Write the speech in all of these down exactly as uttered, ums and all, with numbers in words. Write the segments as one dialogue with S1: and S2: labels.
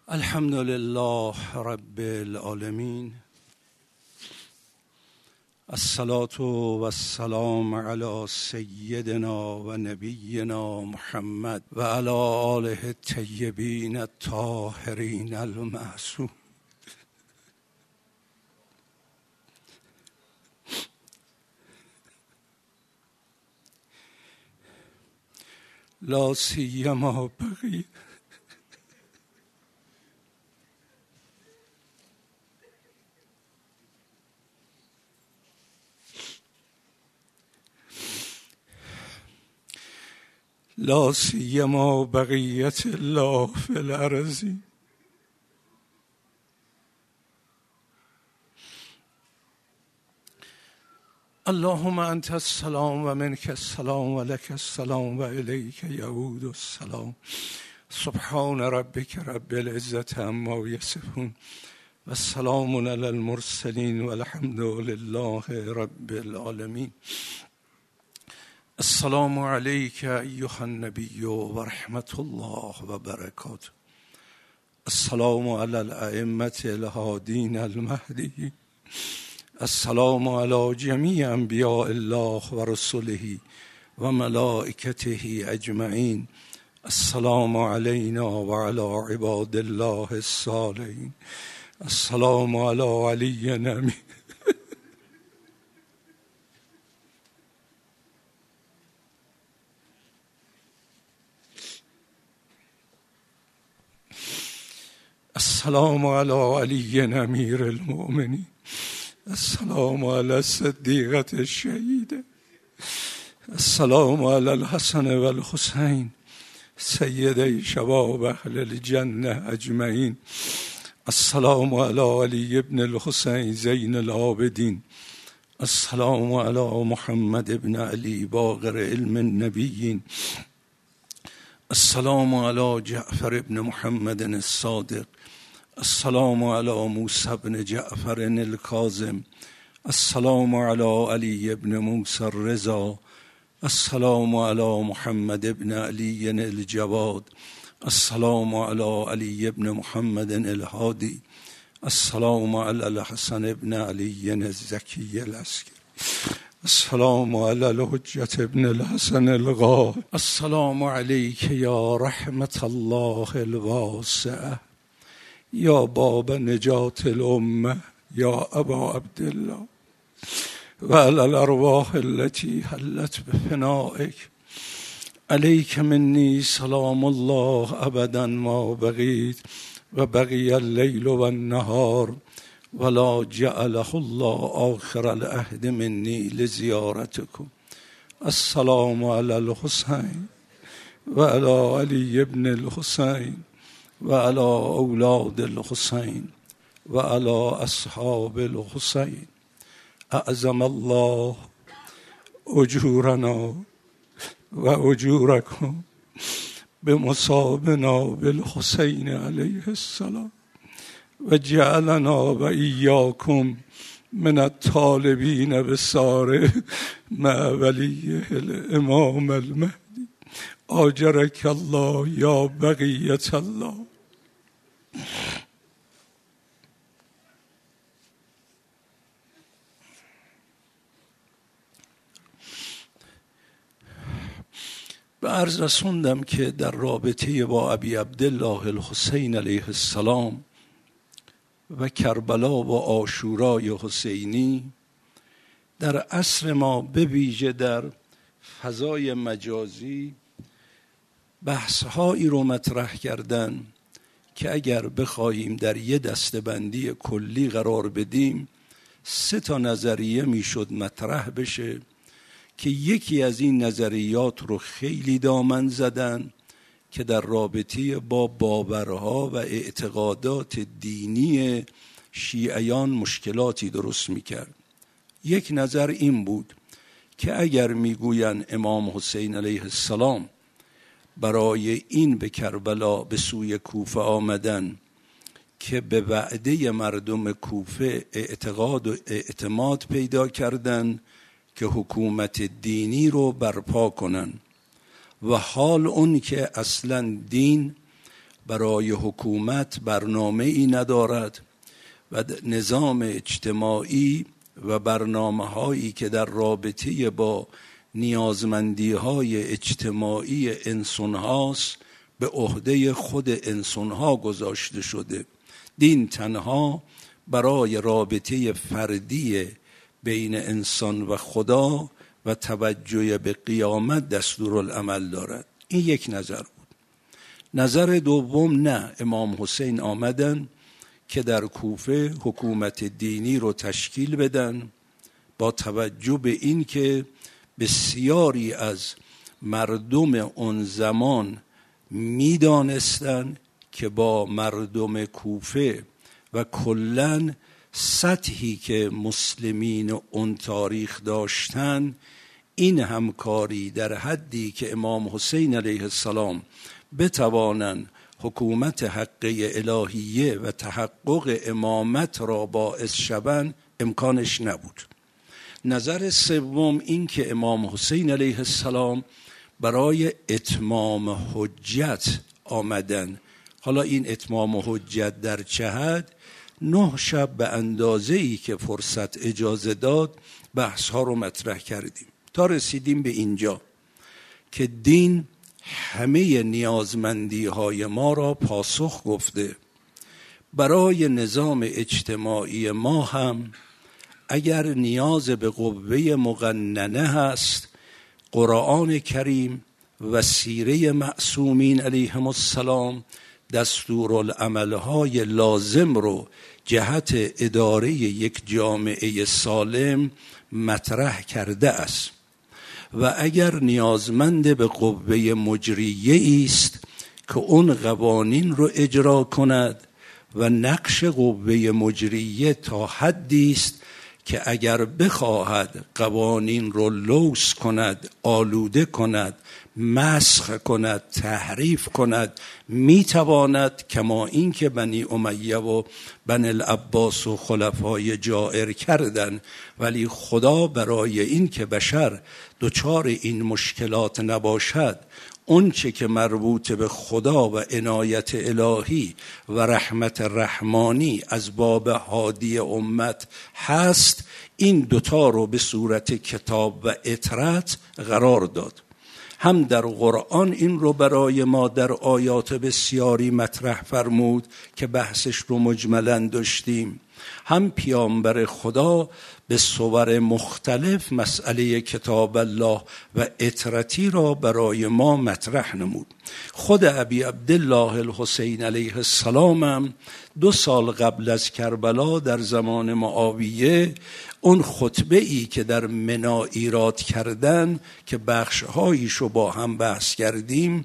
S1: الحمد لله رب العالمين، الصلاة والسلام على سيدنا و نبينا محمد و على آله الطيبين الطاهرين المعصومين. لا سيما بقي لا سيما بقية الله في الأرض اللهم أنت السلام و منك السلام و لك السلام و إليك يعود السلام. سبحان ربك رب العزة عما يصفون و السلام على المرسلين والحمد لله رب العالمين. السلام عليك أيها النبي ورحمة الله وبركاته. السلام على الأئمة الهادين المهديين. السلام على جميع انبیاء الله و رسله و ملائکته اجمعین. السلام علینا و علی عباد الله الصالحین. السلام علی علی نمی السلام علی علی امیر المؤمنین. السلام على الصديقة الشهيدة. السلام على الحسن والحسين سيدي شباب أهل الجنة أجمعين. السلام على علي بن الحسين زين العابدين. السلام على محمد بن علي باقر علم النبيين. السلام على جعفر بن محمد الصادق. السلام على موسى بن جعفر الكاظم. السلام على علي بن موسى الرضا. السلام على محمد بن علي الجواد. السلام على علي بن محمد الهادي. السلام على الحسن بن علي الزكي العسكري. السلام على الحجة بن الحسن الغار. السلام عليك يا رحمة الله الواسعة، يا باب نجاة الأمة، يا أبا عبد الله، وعلى الأرواح التي حلت بفنائك. عليك مني سلام الله أبدا ما بقيت وبقي الليل والنهار، ولا جعله الله آخر العهد مني لزيارتكم. السلام على الحسين وعلى علي بن الحسين وعلى أولاد الحسين وعلى أصحاب الحسين. أعظم الله أجورنا وأجوركم بمصابنا بالحسين عليه السلام، وجعلنا وإياكم من الطالبين بالسار مع وليه الإمام المهدي. آجرك الله يا بقية الله. به عرض رسوندم که در رابطه با ابی عبدالله الحسین علیه السلام و کربلا و عاشورای حسینی در عصر ما به ویژه در فضای مجازی بحث‌هایی رو مطرح کردن که اگر بخواهیم در یه دسته‌بندی کلی قرار بدیم سه تا نظریه میشد مطرح بشه که یکی از این نظریات رو خیلی دامن زدن که در رابطه با باورها و اعتقادات دینی شیعیان مشکلاتی درست میکرد. یک نظر این بود که اگر میگوین امام حسین علیه السلام برای این به کربلا به سوی کوفه آمدن که به وعده مردم کوفه اعتقاد و اعتماد پیدا کردن که حکومت دینی رو برپا کنن و حال اون که اصلا دین برای حکومت برنامه ای ندارد و نظام اجتماعی و برنامه هایی که در رابطه با نیازمندی های اجتماعی انسان هاست به عهده خود انسان ها گذاشته شده. دین تنها برای رابطه فردی بین انسان و خدا و توجه به قیامت دستورالعمل دارد. این یک نظر بود. نظر دوم، نه، امام حسین آمدن که در کوفه حکومت دینی رو تشکیل بدن با توجه به این که بسیاری از مردم اون زمان میدانستن که با مردم کوفه و کلن سطحی که مسلمین اون تاریخ داشتن، این همکاری در حدی که امام حسین علیه السلام بتوانند حکومت حقه الهیه و تحقق امامت را باعث شوند امکانش نبود. نظر سوم این که امام حسین علیه السلام برای اتمام حجت آمدن. حالا این اتمام حجت در چه حد؟ نه شب به اندازه‌ای که فرصت اجازه داد بحث ها رو مطرح کردیم تا رسیدیم به اینجا که دین همه نیازمندی های ما را پاسخ گفته. برای نظام اجتماعی ما هم اگر نیاز به قوه مقننه هست، قرآن کریم و سیره معصومین علیهم السلام دستورالعمل‌های لازم رو جهت اداره یک جامعه سالم مطرح کرده است. و اگر نیازمند به قوه مجریه است که اون قوانین رو اجرا کند و نقش قوه مجریه تا حدی است که اگر بخواهد قوانین رو لوث کند، آلوده کند، مسخ کند، تحریف کند، میتواند، کما این که بنی امیه و بنی العباس و خلفای جائر کردن. ولی خدا برای این که بشر دچار این مشکلات نباشد، اون چه که مربوط به خدا و عنایت الهی و رحمت رحمانی از باب هادی امت هست، این دوتا رو به صورت کتاب و اطرت قرار داد. هم در قرآن این رو برای ما در آیات بسیاری مطرح فرمود که بحثش رو مجملاً داشتیم، هم پیامبر خدا به صور مختلف مسئله کتاب الله و اطرتی را برای ما مطرح نمود. خود ابی عبدالله الحسین علیه السلام هم دو سال قبل از کربلا در زمان معاویه اون خطبه ای که در منی ایراد کردن که بخش‌هایشو با هم بحث کردیم،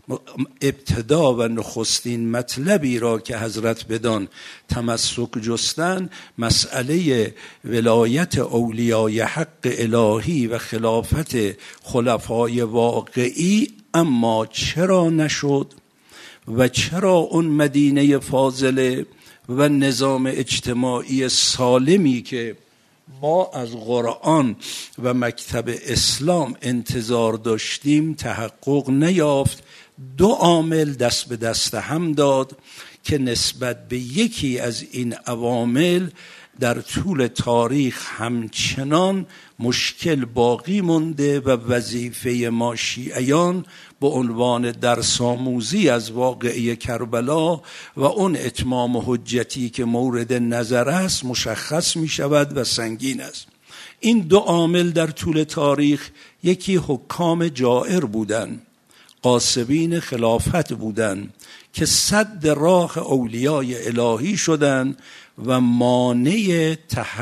S1: ابتدا و نخستین مطلبی را که حضرت بدان تمسک جستن مسئله ولایت اولیای حق الهی و خلافت خلفای واقعی. اما چرا نشد و چرا اون مدینه فاضله و نظام اجتماعی سالمی که ما از قرآن و مکتب اسلام انتظار داشتیم تحقق نیافت؟ دو عامل دست به دست هم داد که نسبت به یکی از این عوامل در طول تاریخ همچنان مشکل باقی مونده و وظیفه ما شیعیان به عنوان درس آموزی از واقعه کربلا و اون اتمام حجتی که مورد نظر است مشخص می شود و سنگین است. این دو عامل در طول تاریخ، یکی حکام جائر بودن، قاسبین خلافت بودن که صد راه اولیای الهی شدن و مانع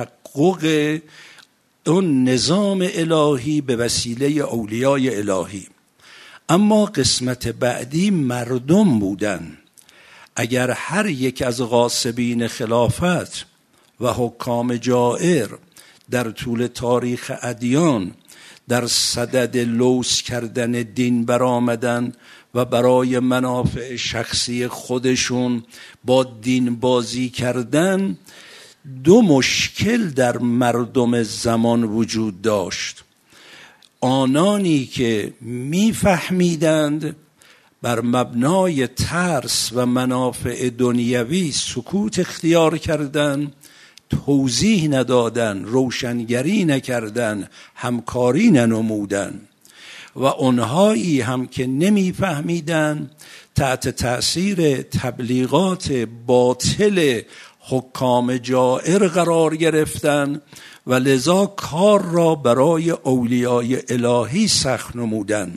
S1: تحقق اون نظام الهی به وسیله اولیای الهی. اما قسمت بعدی مردم بودن. اگر هر یک از غاصبین خلافت و حکام جائر در طول تاریخ ادیان در صدد لوث کردن دین برآمدن و برای منافع شخصی خودشون با دین بازی کردن، دو مشکل در مردم زمان وجود داشت. آنانی که میفهمیدند بر مبنای ترس و منافع دنیوی سکوت اختیار کردن، توضیح ندادن، روشنگری نکردن، همکاری ننمودن و اونهایی هم که نمیفهمیدن تحت تأثیر تبلیغات باطل حکام جائر قرار گرفتن و لذا کار را برای اولیای الهی سخت نمودن.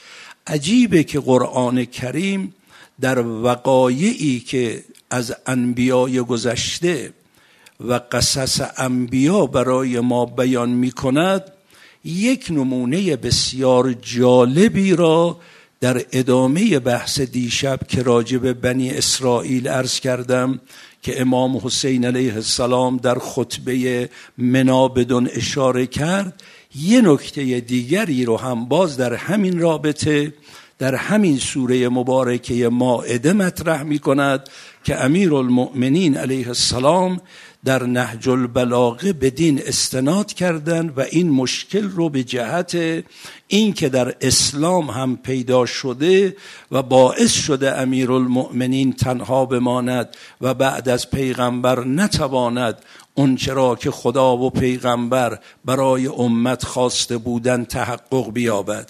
S1: عجیبه که قرآن کریم در وقایعی که از انبیای گذشته و قصص انبیا برای ما بیان می کند یک نمونه بسیار جالبی را در ادامه بحث دیشب که راجع به بنی اسرائیل عرض کردم که امام حسین علیه السلام در خطبه منا بدون اشاره کرد، یه نکته دیگری رو هم باز در همین رابطه در همین سوره مبارکه مائده مطرح می کند که امیرالمؤمنین علیه السلام در نهج البلاغه بدین استناد کردند و این مشکل رو به جهت این که در اسلام هم پیدا شده و باعث شده امیرالمؤمنین تنها بماند و بعد از پیغمبر نتواند اون چرا که خدا و پیغمبر برای امت خواسته بودن تحقق بیابد.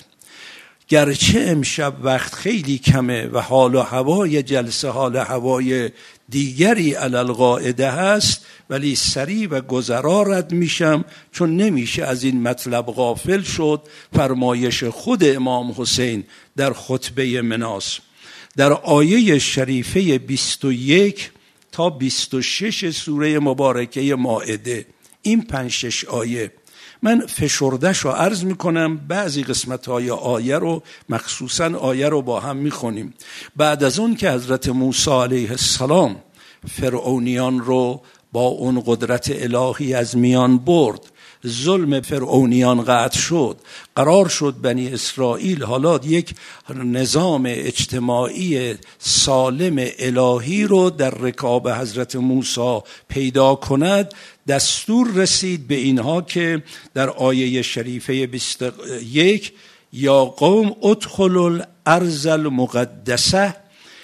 S1: گرچه امشب وقت خیلی کمه و حال و هوای جلسه حال هوای دیگری علی القاعده هست، ولی سریع و گذرا رد میشم چون نمیشه از این مطلب غافل شد. فرمایش خود امام حسین در خطبه مناس در آیه شریفه بیست و یک تا بیست و شش سوره مبارکه مائده، این پنج شش آیه من فشردش رو عرض میکنم، بعضی قسمت های آیه رو مخصوصا آیه رو با هم میخونیم. بعد از اون که حضرت موسی علیه السلام فرعونیان رو با اون قدرت الهی از میان برد، ظلم فرعونیان قطع شد، قرار شد بنی اسرائیل حالا یک نظام اجتماعی سالم الهی رو در رکاب حضرت موسی پیدا کند، دستور رسید به اینها که در آیه شریفه بیست و یک یا قوم ادخلوا الارض المقدسه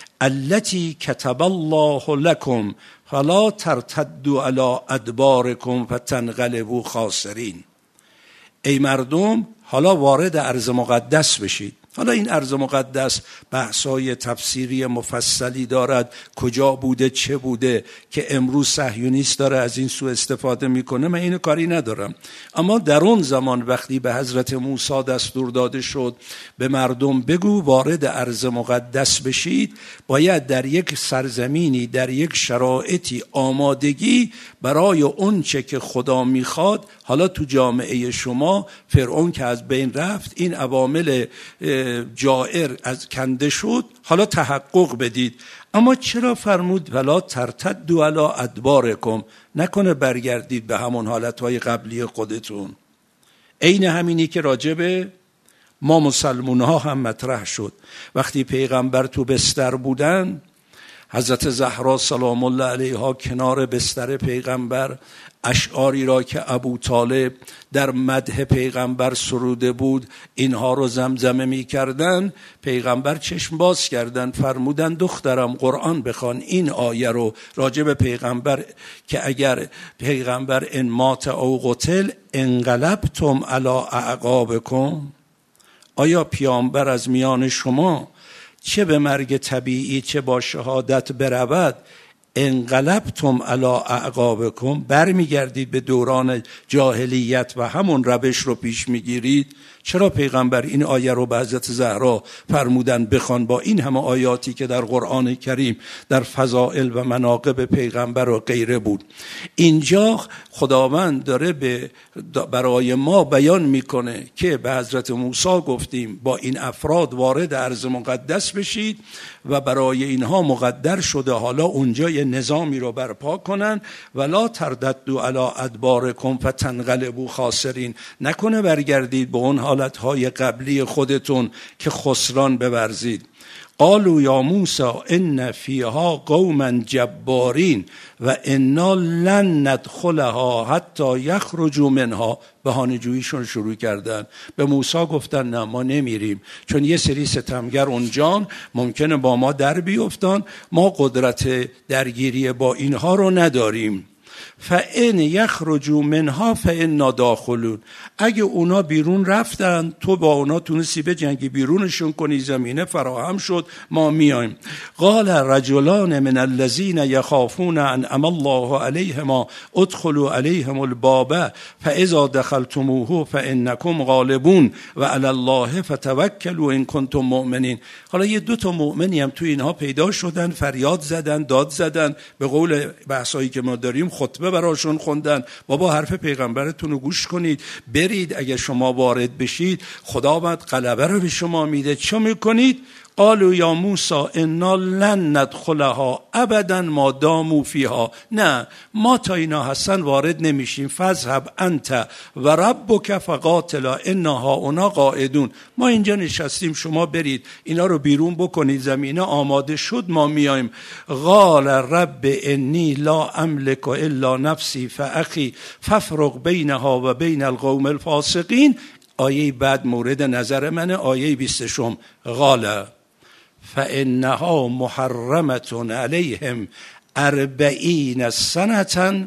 S1: التي كتب الله لكم فلا ترتدوا على ادباركم فتنقلبوا خاسرین. ای مردم حالا وارد ارض مقدس بشید. حالا این ارض مقدس بحثای تفسیری مفصلی دارد، کجا بوده چه بوده که امروز صهیونیست داره از این سو استفاده میکنه، من اینو کاری ندارم. اما در اون زمان وقتی به حضرت موسی دستور داده شد به مردم بگو وارد ارض مقدس بشید، باید در یک سرزمینی در یک شرایطی آمادگی برای اون چه که خدا میخواد. حالا تو جامعه شما فرعون که از بین رفت، این عوامل جائر از کنده شد، حالا تحقق بدید. اما چرا فرمود ولا ترتدوا علی ادبارکم؟ نکنه برگردید به همون حالتهای قبلی خودتون. عین همینی که راجبه ما مسلمان ها هم مطرح شد. وقتی پیغمبر تو بستر بودن، حضرت زهرا سلام الله علیها کنار بستر پیغمبر اشعاری را که ابو طالب در مدح پیغمبر سروده بود اینها رو زمزمه می کردن. پیغمبر چشم باز کردن، فرمودن دخترم قرآن بخوان این آیه رو راجع به پیغمبر که اگر پیغمبر ان مات او قتل انقلبتم علی اعقابکم. آیا پیامبر از میان شما چه به مرگ طبیعی چه با شهادت برود انقلبتم علی اعقابکم، برمیگردید به دوران جاهلیت و همون روش رو پیش میگیرید؟ چرا پیغمبر این آیه رو به حضرت زهرا فرمودن بخوان با این همه آیاتی که در قرآن کریم در فضائل و مناقب پیغمبر و غیره بود؟ اینجا خداوند داره به برای ما بیان میکنه که به حضرت موسی گفتیم با این افراد وارد ارض مقدس بشید و برای اینها مقدر شده حالا اونجا یه نظامی رو برپا کنن. ولا ترددوا علی ادبارکم فتنقلبوا خاسرین. نکنه برگردید به اون حالتهای قبلی خودتون که خسران بورزید. قالوا یا موسی ان فیها قوما جبارین و انا لن ندخلها حتی یخرجوا منها. بهانه جوییشون شروع کردن. به موسی گفتن نه ما نمیریم، چون یه سری ستمگر اونجان، ممکنه با ما در بیفتن، ما قدرت درگیری با اینها رو نداریم. فَإِنْ يَخْرُجُوا مِنْهَا فَإِنَّا دَاخِلُونَ. اگه اونا بیرون رفتن، تو با اونا تونستی به جنگی بیرونشون کنی، زمینه فراهم شد، ما میایم. قال رجلان من الذين يخافون انعم الله عليهما ادخلوا عليهم الباب فاذا دخلتموه فانكم غالبون وعلى الله فتوكلوا ان كنتم مؤمنین. حالا یه دو تا مؤمنی هم تو اینها پیدا شدن، فریاد زدن، داد زدن، به قول بحثایی که ما داریم خطبه براشون خوندن. بابا حرف پیغمبرتون رو گوش کنید، برید، اگه شما وارد بشید خدا بعد غلبه رو به شما میده. چه میکنید؟ قالوا یا موسی انا لن ندخلها ابدا ما داموا فیها. نه ما تا اینا هستن وارد نمیشیم. فذهب انت و ربک فقاتلا انها هنا قاعدون. ما اینجا نشستیم، شما برید اینا رو بیرون بکنید، زمینه آماده شد ما میایم. قال رب انی لا املک الا نفسی فاخی فافرق بینها و بین القوم الفاسقین. آیه بعد مورد نظر منه، آیه بیستشم. قال فإنها محرمة عليهم أربعين سنة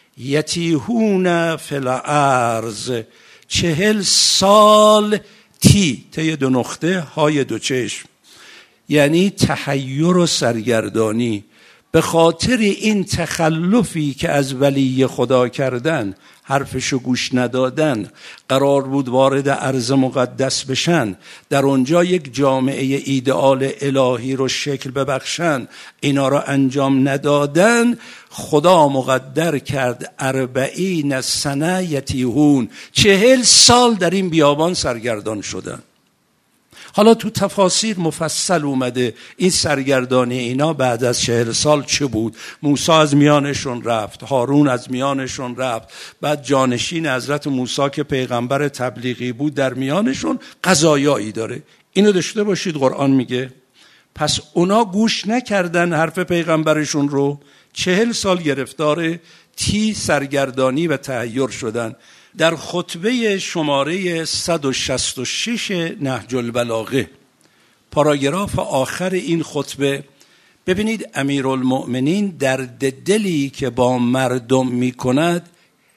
S1: يتيهون في الأرض. چهل سال تی تی دو نقطه های دو چشم، یعنی تحیر و سرگردانی به خاطر این تخلفی که از ولی خدا کردن، حرفشو گوش ندادن، قرار بود وارد ارض مقدس بشن، در اونجا یک جامعه ایدئال الهی رو شکل ببخشن، اینا رو انجام ندادن. خدا مقدر کرد اربعین سنه یتیهون، چهل سال در این بیابان سرگردان شدن. حالا تو تفاسیر مفصل اومده این سرگردانی اینا بعد از چهل سال چه بود. موسی از میانشون رفت، هارون از میانشون رفت، بعد جانشین حضرت موسی که پیغمبر تبلیغی بود در میانشون قضایایی داره. اینو داشته باشید قرآن میگه. پس اونا گوش نکردن حرف پیغمبرشون رو، چهل سال گرفتار تی سرگردانی و تحیر شدن. در خطبه شماره صد و شصت و شش نهج البلاغه، پاراگراف آخر این خطبه، ببینید امیرالمؤمنین درد دلی که با مردم می کند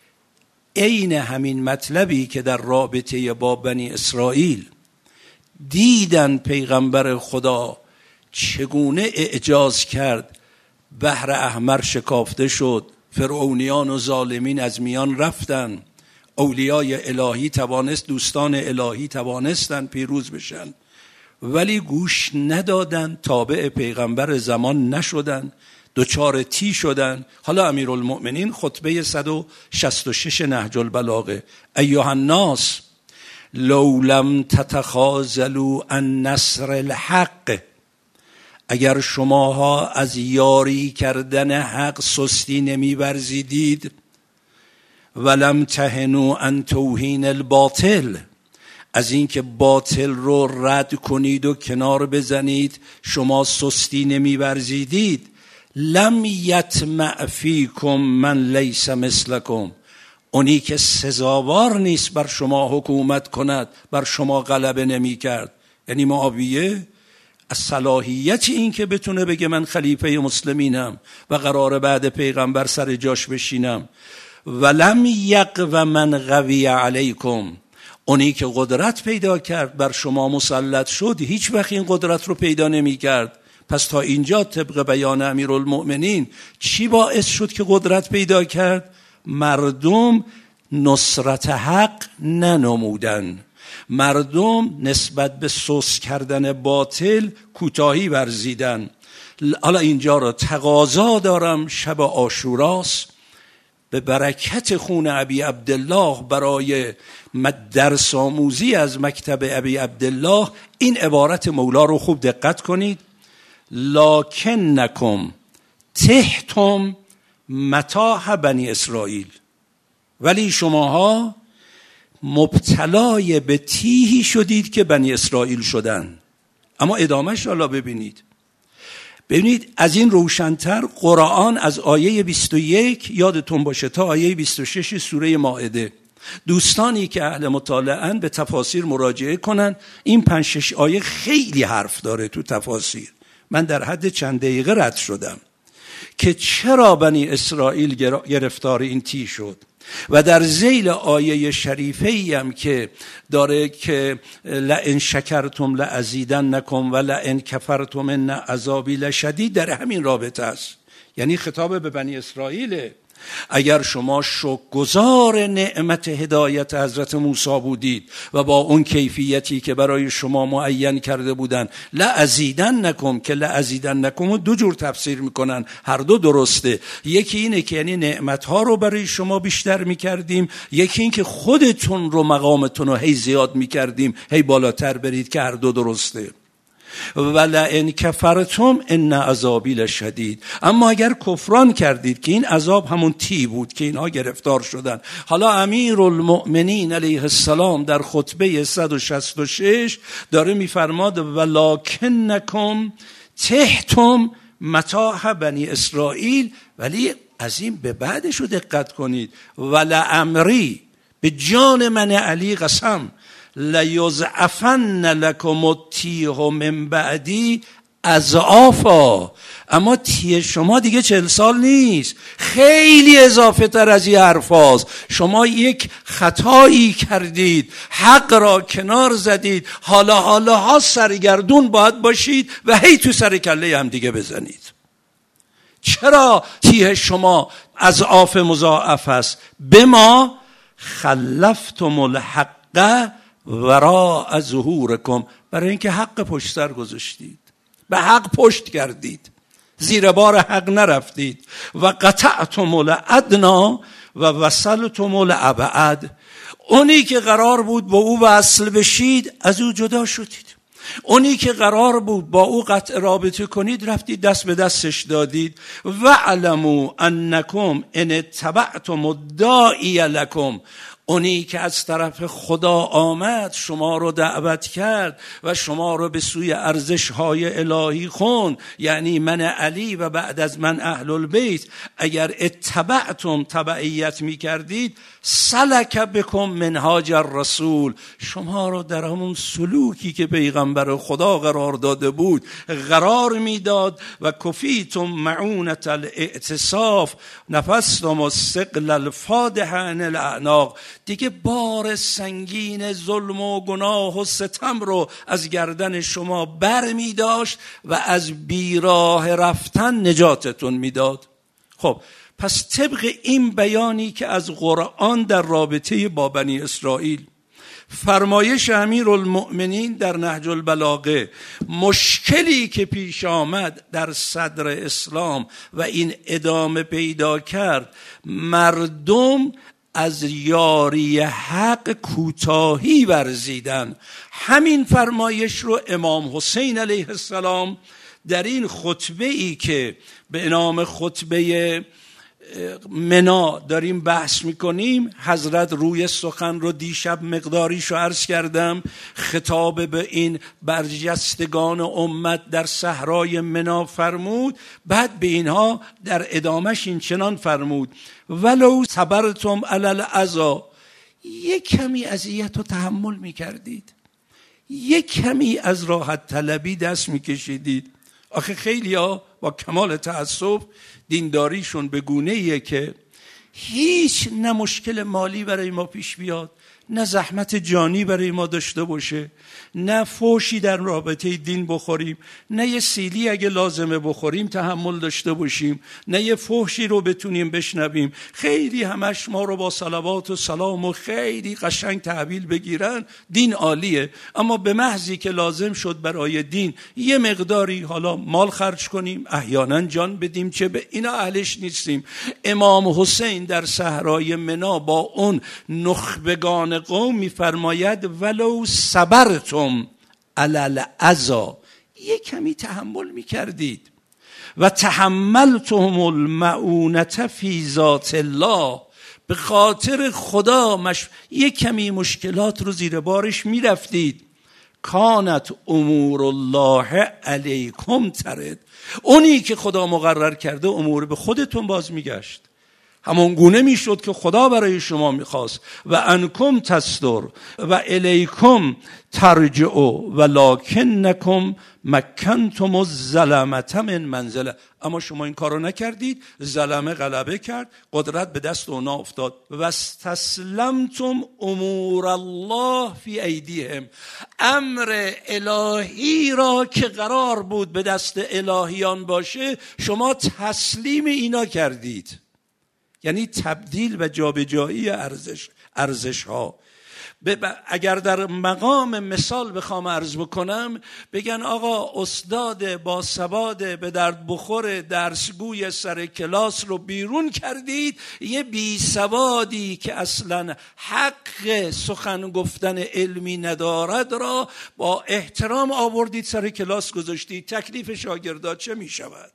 S1: عین همین مطلبی که در رابطه با بنی اسرائیل دیدن پیغمبر خدا چگونه اعجاز کرد، بحر احمر شکافته شد، فرعونیان و ظالمین از میان رفتن، اولیای الهی توانست، دوستان الهی توانستن پیروز بشن، ولی گوش ندادن، تابع پیغمبر زمان نشدن، دوچار تی شدن. حالا امیرالمؤمنین خطبه صد و شصت و شش نهج البلاغه: ایها الناس لو لم تتخاذلوا عن نصر الحق. اگر شماها از یاری کردن حق سستی نمی ورزیدید، ولم تهنوا عن توهین الباطل، از اینکه باطل رو رد کنید و کنار بزنید شما سستی نمی ورزیدید، لم یطمع فیکم من لیس مثلکم، اونی که سزاوار نیست بر شما حکومت کند بر شما غلبه نمی کرد. یعنی معاویه از صلاحیت این که بتونه بگه من خلیفه مسلمینم و قرار بعد پیغمبر سر جاش بشینم، ولم یقو من قوی علیکم، اونی که قدرت پیدا کرد بر شما مسلط شد هیچ وقت این قدرت رو پیدا نمی کرد. پس تا اینجا طبق بیان امیرالمؤمنین چی باعث شد که قدرت پیدا کرد؟ مردم نصرت حق ننمودن، مردم نسبت به سوس کردن باطل کوتاهی ورزیدن. حالا اینجا رو تقاضا دارم، شب عاشوراست، به برکت خون ابی عبدالله برای درس آموزی از مکتب ابی عبدالله این عبارت مولا رو خوب دقت کنید: لکنکم تحتم متاع بنی اسرائیل، ولی شماها مبتلای به تیهی شدید که بنی اسرائیل شدن. اما ادامهش حالا ببینید. ببینید از این روشن‌تر قرآن از آیه بیست و یک یادتون باشه تا آیه بیست و شش سوره مائده، دوستانی که اهل مطالعه‌اند به تفاسیر مراجعه کنن. این پنج شش آیه خیلی حرف داره تو تفاسیر. من در حد چند دقیقه رد شدم که چرا بنی اسرائیل گرفتار این تی شد و در ذیل آیه شریفه‌ای هم که داره که لئن شکرتم لازیدنکم و لئن کفرتم ان عذابی لشدید، در همین رابطه است. یعنی خطاب به بنی اسرائیل. اگر شما شکرگزار نعمت هدایت حضرت موسی بودید و با اون کیفیتی که برای شما معین کرده بودن، لازیدنکم، که لازیدنکم دو جور تفسیر میکنن، هر دو درسته. یکی اینه که یعنی نعمتها رو برای شما بیشتر میکردیم، یکی این که خودتون رو مقامتون رو هی زیاد میکردیم، هی بالاتر برید، که هر دو درسته. ولئن کفرتم ان عذابی لشدید. اما اگر کفران کردید، که این عذاب همون تی بود که اینها گرفتار شدن. حالا امیرالمؤمنین علیه السلام در خطبه صد و شصت و شش داره میفرماد ولکنکم تحتم متاع بنی اسرائیل، ولی از این به بعدش رو دقت کنید. ولعمری، به جان من علی قسم، لیضعفن لکم التیه من بعدی اضعافا. اما تیه شما دیگه چهل سال نیست، خیلی اضافه تر از این حرفاست. شما یک خطایی کردید، حق را کنار زدید، حالا حالا ها سرگردون باید باشید و هی تو سر کله هم دیگه بزنید. چرا تیه شما اضعاف مضاعف است؟ بما خلفتم الحق وراء ظهورکم، برای اینکه حق پشت سر گذاشتید، به حق پشت کردید، زیر بار حق نرفتید. و قطعتم الادنا و وصلتم الابعد، اونی که قرار بود با او وصل بشید از او جدا شدید، اونی که قرار بود با او قطع رابطه کنید رفتید دست به دستش دادید. و علموا انکم ان اتبعتم الداعی لکم، اونی که از طرف خدا آمد شما رو دعوت کرد و شما رو به سوی ارزش‌های الهی خون، یعنی من علی و بعد از من اهل البیت، اگر اتبعتم تبعیت می کردید، سلک بکم منهاج الرسول، شما رو در همون سلوکی که پیغمبر خدا قرار داده بود قرار میداد. و کفیتم معونت الاعتصاف، نفستم الثقل الفادح عن الاعناق، دیگه بار سنگین ظلم و گناه و ستم رو از گردن شما بر می داشت و از بیراه رفتن نجاتتون میداد. خب پس طبق این بیانی که از قرآن در رابطه با بنی اسرائیل، فرمایش امیرالمؤمنین در نهج البلاغه، مشکلی که پیش آمد در صدر اسلام و این ادامه پیدا کرد، مردم از یاری حق کوتاهی ورزیدن. همین فرمایش رو امام حسین علیه السلام در این خطبه ای که به نام خطبه منا داریم بحث میکنیم، حضرت روی سخن رو دیشب مقداریشو عرض کردم، خطاب به این برجستگان امت در صحرای منا فرمود. بعد به اینها در ادامش این چنان فرمود ولو صبرتم علی الاذی، یک کمی اذیت رو تحمل میکردید، یک کمی از راحت طلبی دست میکشیدید. آخه خیلی ها با کمال تعصب دینداریشون به گونه‌ایه که هیچ نه مشکل مالی برای ما پیش بیاد، نه زحمت جانی برای ما داشته باشه، نه فوشی در رابطه دین بخوریم، نه یه سیلی اگه لازمه بخوریم تحمل داشته باشیم، نه یه فحشی رو بتونیم بشنویم. خیلی همش ما رو با صلوات و سلام و خیلی قشنگ تحویل بگیرن، دین عالیه. اما به محضی که لازم شد برای دین یه مقداری حالا مال خرج کنیم، احیانا جان بدیم، چه به اینا اهلش نیستیم. امام حسین در صحرای منا با اون نخبگان قوم میفرماید ولو صبرتم علی الاذی، یک کمی تحمل میکردید و تحملتم المعونة فی ذات الله، به خاطر خدا مش... یک کمی مشکلات رو زیر بارش میرفتید. کانت امور الله علیکم ترد. اونی که خدا مقرر کرده امور به خودتون باز میگشت، همون گونه میشد که خدا برای شما میخواست. و انکم تستر و الیکم ترجعوا ولکنکم مکنتم الظلمة من منزله. اما شما این کارو نکردید، ظلمه غلبه کرد، قدرت به دست اونا افتاد. و استسلمتم امور الله فی ایدیهم. امر الهی را که قرار بود به دست الهیان باشه شما تسلیم اینا کردید، یعنی تبدیل و جابجایی ارزش ارزش ها. اگر در مقام مثال بخوام عرض بکنم، بگن آقا استاد با سواد به درد بخور درسگوی سر کلاس رو بیرون کردید، یه بی سوادی که اصلا حق سخن گفتن علمی ندارد را با احترام آوردید سر کلاس گذاشتید. تکلیف شاگردا چه می شود؟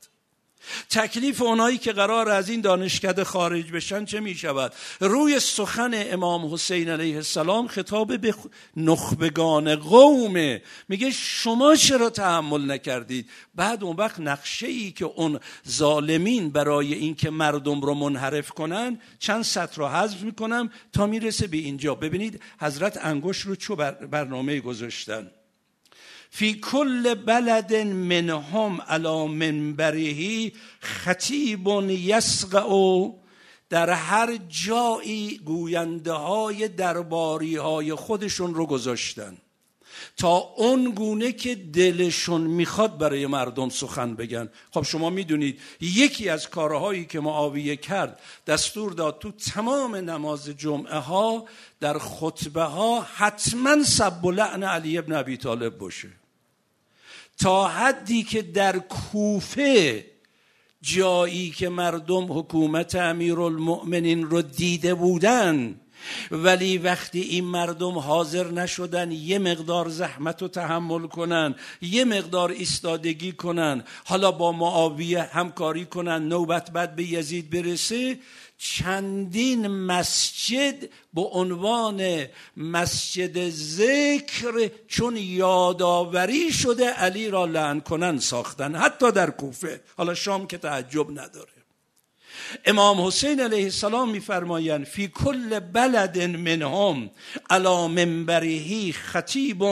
S1: تکلیف اونایی که قرار از این دانشکده خارج بشن چه می شود؟ روی سخن امام حسین علیه السلام خطاب به نخبگان قومه، میگه شما چرا تحمل نکردید؟ بعد اون وقت نقشه ای که اون ظالمین برای این که مردم رو منحرف کنن چند سطر رو حذف میکنم تا میرسه به اینجا. ببینید حضرت انگوش رو چه برنامه گذاشتن. فی کل بلد منهم علی منبره خطیب یسقع. در هر جایی گوینده های درباری های خودشون رو گذاشتن تا اون گونه که دلشون میخواد برای مردم سخن بگن. خب شما میدونید یکی از کارهایی که معاویه کرد، دستور داد تو تمام نماز جمعه ها در خطبه ها حتما سب و لعن علی ابن ابی طالب باشه، تا حدی که در کوفه جایی که مردم حکومت امیرالمؤمنین رو دیده بودن ولی وقتی این مردم حاضر نشدن یه مقدار زحمت رو تحمل کنن، یه مقدار ایستادگی کنن، حالا با معاویه همکاری کنن، نوبت بعد به یزید برسه، چندین مسجد به عنوان مسجد ذکر چون یادآوری شده علی را لعن کنن ساختن، حتی در کوفه. حالا شام که تعجب نداره. امام حسین علیه السلام میفرمایند فی کل بلد منهم علی منبره خطیب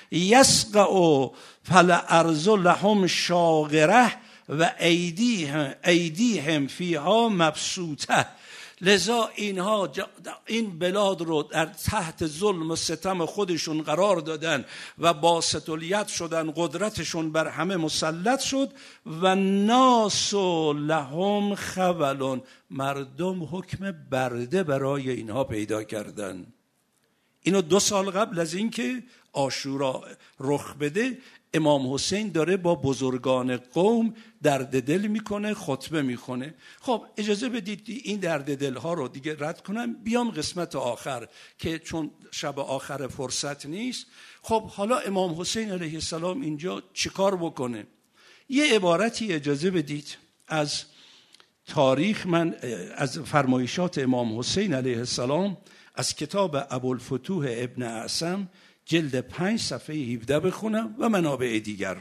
S1: یسقع فالارض لهم شاغره و ایدیهم ایدیهم فیها مبسوطه. لذا اینها این بلاد رو در تحت ظلم و ستم خودشون قرار دادن و باسط الید شدن، قدرتشون بر همه مسلط شد. و ناس لهم خولون. مردم حکم برده برای اینها پیدا کردن. اینو دو سال قبل از اینکه عاشورا رخ بده امام حسین داره با بزرگان قوم درد دل میکنه، خطبه میکنه. خب اجازه بدید این درد دل ها رو دیگه رد کنم، بیام قسمت آخر که چون شب آخر فرصت نیست. خب حالا امام حسین علیه السلام اینجا چیکار بکنه؟ یه عبارتی اجازه بدید از تاریخ، من از فرمایشات امام حسین علیه السلام از کتاب ابوالفتوح ابن اعصم جلد پنج صفحه هفده بخونم و منابع دیگر.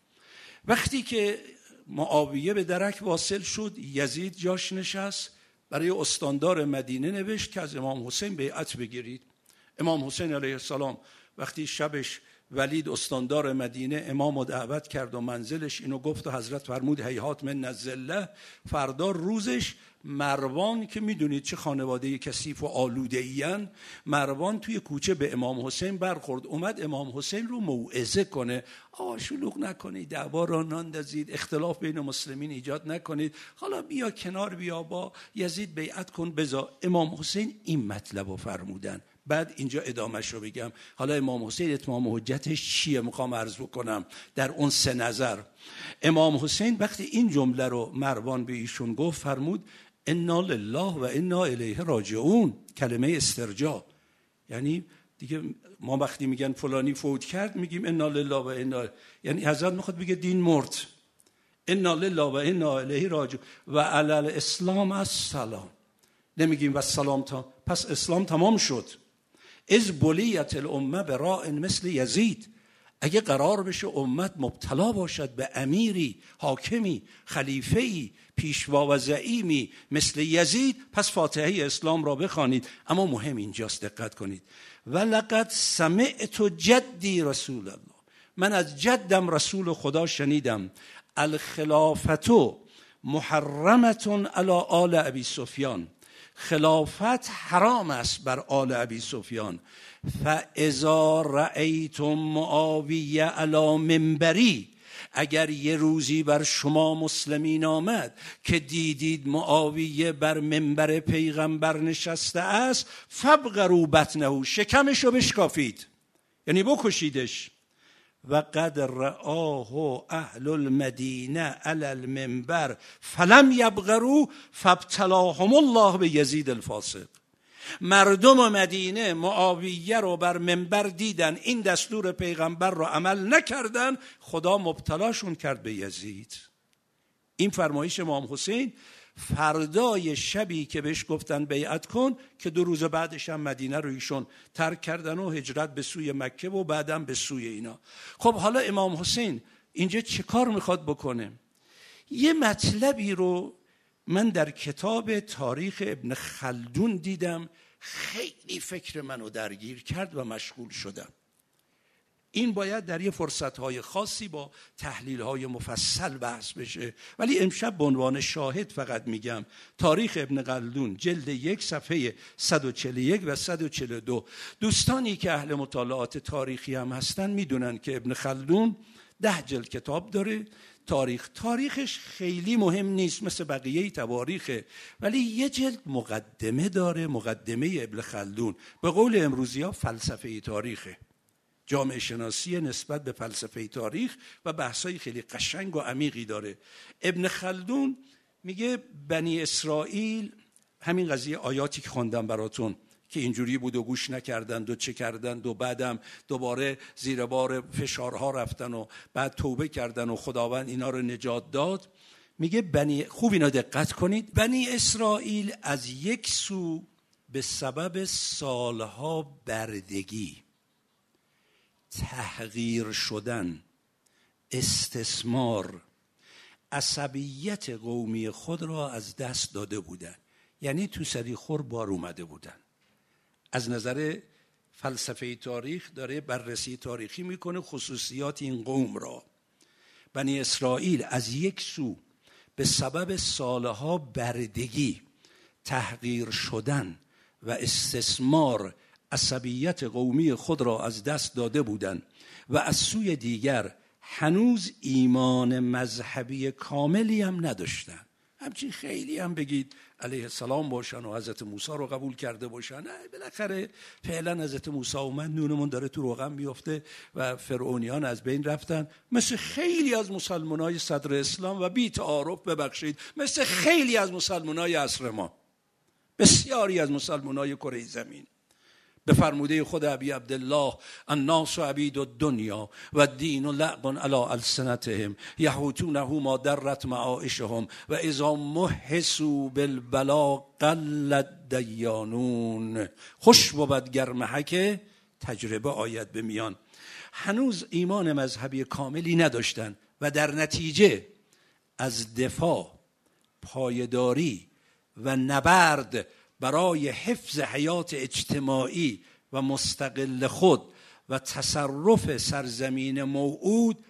S1: وقتی که معاویه به درک واصل شد، یزید جاش نشست، برای استاندار مدینه نوشت که از امام حسین بیعت بگیرید. امام حسین علیه السلام وقتی شبش ولید استاندار مدینه امام رو دعوت کرد و منزلش اینو گفت و حضرت فرمود هیهات من الظله. فردا روزش مروان که میدونید چه خانواده کثیف و آلوده این، مروان توی کوچه به امام حسین برخورد، اومد امام حسین رو موعظه کنه. آقا شلوغ نکنید، دعوا را ناندازید، اختلاف بین مسلمین ایجاد نکنید، حالا بیا کنار، بیا با یزید بیعت کن بذار. امام حسین این مطلب رو فرمودن. بعد اینجا ادامهش رو بگم. حالا امام حسین اتمام حجتش چیه میخوام عرض بکنم در اون سه نظر. امام حسین وقتی این جمله رو مروان به ایشون گفت فرمود انا لله و انا الیه راجعون، کلمه استرجاع. یعنی دیگه ما وقتی میگن فلانی فوت کرد میگیم انا لله و انا، یعنی حضرت میخواد بگه دین مرد. انا لله و انا الیه راجعون و علی الاسلام السلام، نمیگیم و سلام تا، پس اسلام تمام شد. از بلیت الامه براء مثل یزید. اگه قرار بشه امت مبتلا باشد به امیری، حاکمی، خلیفه‌ای، پیشوا و زعیمی مثل یزید، پس فاتحه اسلام را بخوانید. اما مهم اینجاست، دقت کنید. ولقد سمعت جدی رسول الله، من از جدم رسول خدا شنیدم، الخلافت محرمت علی آل ابی سفیان، خلافت حرام است بر آل ابی سفیان. فاذا رأیتم معاویه علی منبری، اگر یه روزی بر شما مسلمین آمد که دیدید معاویه بر منبر پیغمبر نشسته است، فبغروا بطنه، شکمشو بشکافید، یعنی بکشیدش. و قد رآه اهل المدینه علی المنبر فلم یبغروا فابتلاهم الله به یزید الفاسق. مردم مدینه معاویه رو بر منبر دیدن، این دستور پیغمبر رو عمل نکردن، خدا مبتلاشون کرد به یزید. این فرمایش امام حسین فردای شبی که بهش گفتن بیعت کن، که دو روز بعدش هم مدینه رو ایشون ترک کردن و هجرت به سوی مکه و بعدم به سوی اینا. خب حالا امام حسین اینجا چه کار میخواد بکنه؟ یه مطلبی رو من در کتاب تاریخ ابن خلدون دیدم، خیلی فکر منو درگیر کرد و مشغول شدم. این باید در یه فرصتهای خاصی با تحلیلهای مفصل بحث بشه، ولی امشب به عنوان شاهد فقط میگم. تاریخ ابن خلدون جلد یک صفحه صد و چهل و یک و صد و چهل و دو. دوستانی که اهل مطالعات تاریخی هم هستن میدونن که ابن خلدون ده جلد کتاب داره. تاریخ تاریخش خیلی مهم نیست مثل بقیه تواریخه، ولی یه جلد مقدمه داره، مقدمه ابن خلدون، به قول امروزی ها فلسفه تاریخه، جامعه شناسی نسبت به فلسفه تاریخ و بحثای خیلی قشنگ و عمیقی داره. ابن خلدون میگه بنی اسرائیل، همین قضیه آیاتی که خوندم براتون که اینجوری بود و گوش نکردند و چه کردند و بعدم دوباره زیر بار فشارها رفتن و بعد توبه کردن و خداوند اینا رو نجات داد. میگه بنی، خوب اینا دقت کنید، بنی اسرائیل از یک سو به سبب سالها بردگی، تحقیر شدن، استثمار، عصبیت قومی خود را از دست داده بودند. یعنی تو سری خور بار اومده بودند. از نظر فلسفه تاریخ داره بررسی تاریخی میکنه خصوصیات این قوم را. بنی اسرائیل از یک سو به سبب سالها بردگی، تحقیر شدن و استثمار عصبیت قومی خود را از دست داده بودند و از سوی دیگر هنوز ایمان مذهبی کاملی هم نداشتند. همچین خیلی هم بگید علیه السلام باشن و حضرت موسی رو قبول کرده باشن، نه، بالاخره فعلا حضرت موسی اومد، نونمون داره تو روغن میفته و فرعونیان از بین رفتن، مثل خیلی از مسلمانای صدر اسلام و بی تعارف ببخشید مثل خیلی از مسلمانای عصر ما، بسیاری از مسلمانای کره زمین. به فرموده خود ابی عبدالله الناس عبید الدنیا و الدین لعب علی السنتهم یحوتونه ما درت معایشهم و اذا محسوا بالبلا قل دیانون. خوش بود گر محک تجربه آید به میان. هنوز ایمان مذهبی کاملی نداشتن و در نتیجه از دفاع، پایداری و نبرد برای حفظ حیات اجتماعی و مستقل خود و تصرف سرزمین موعود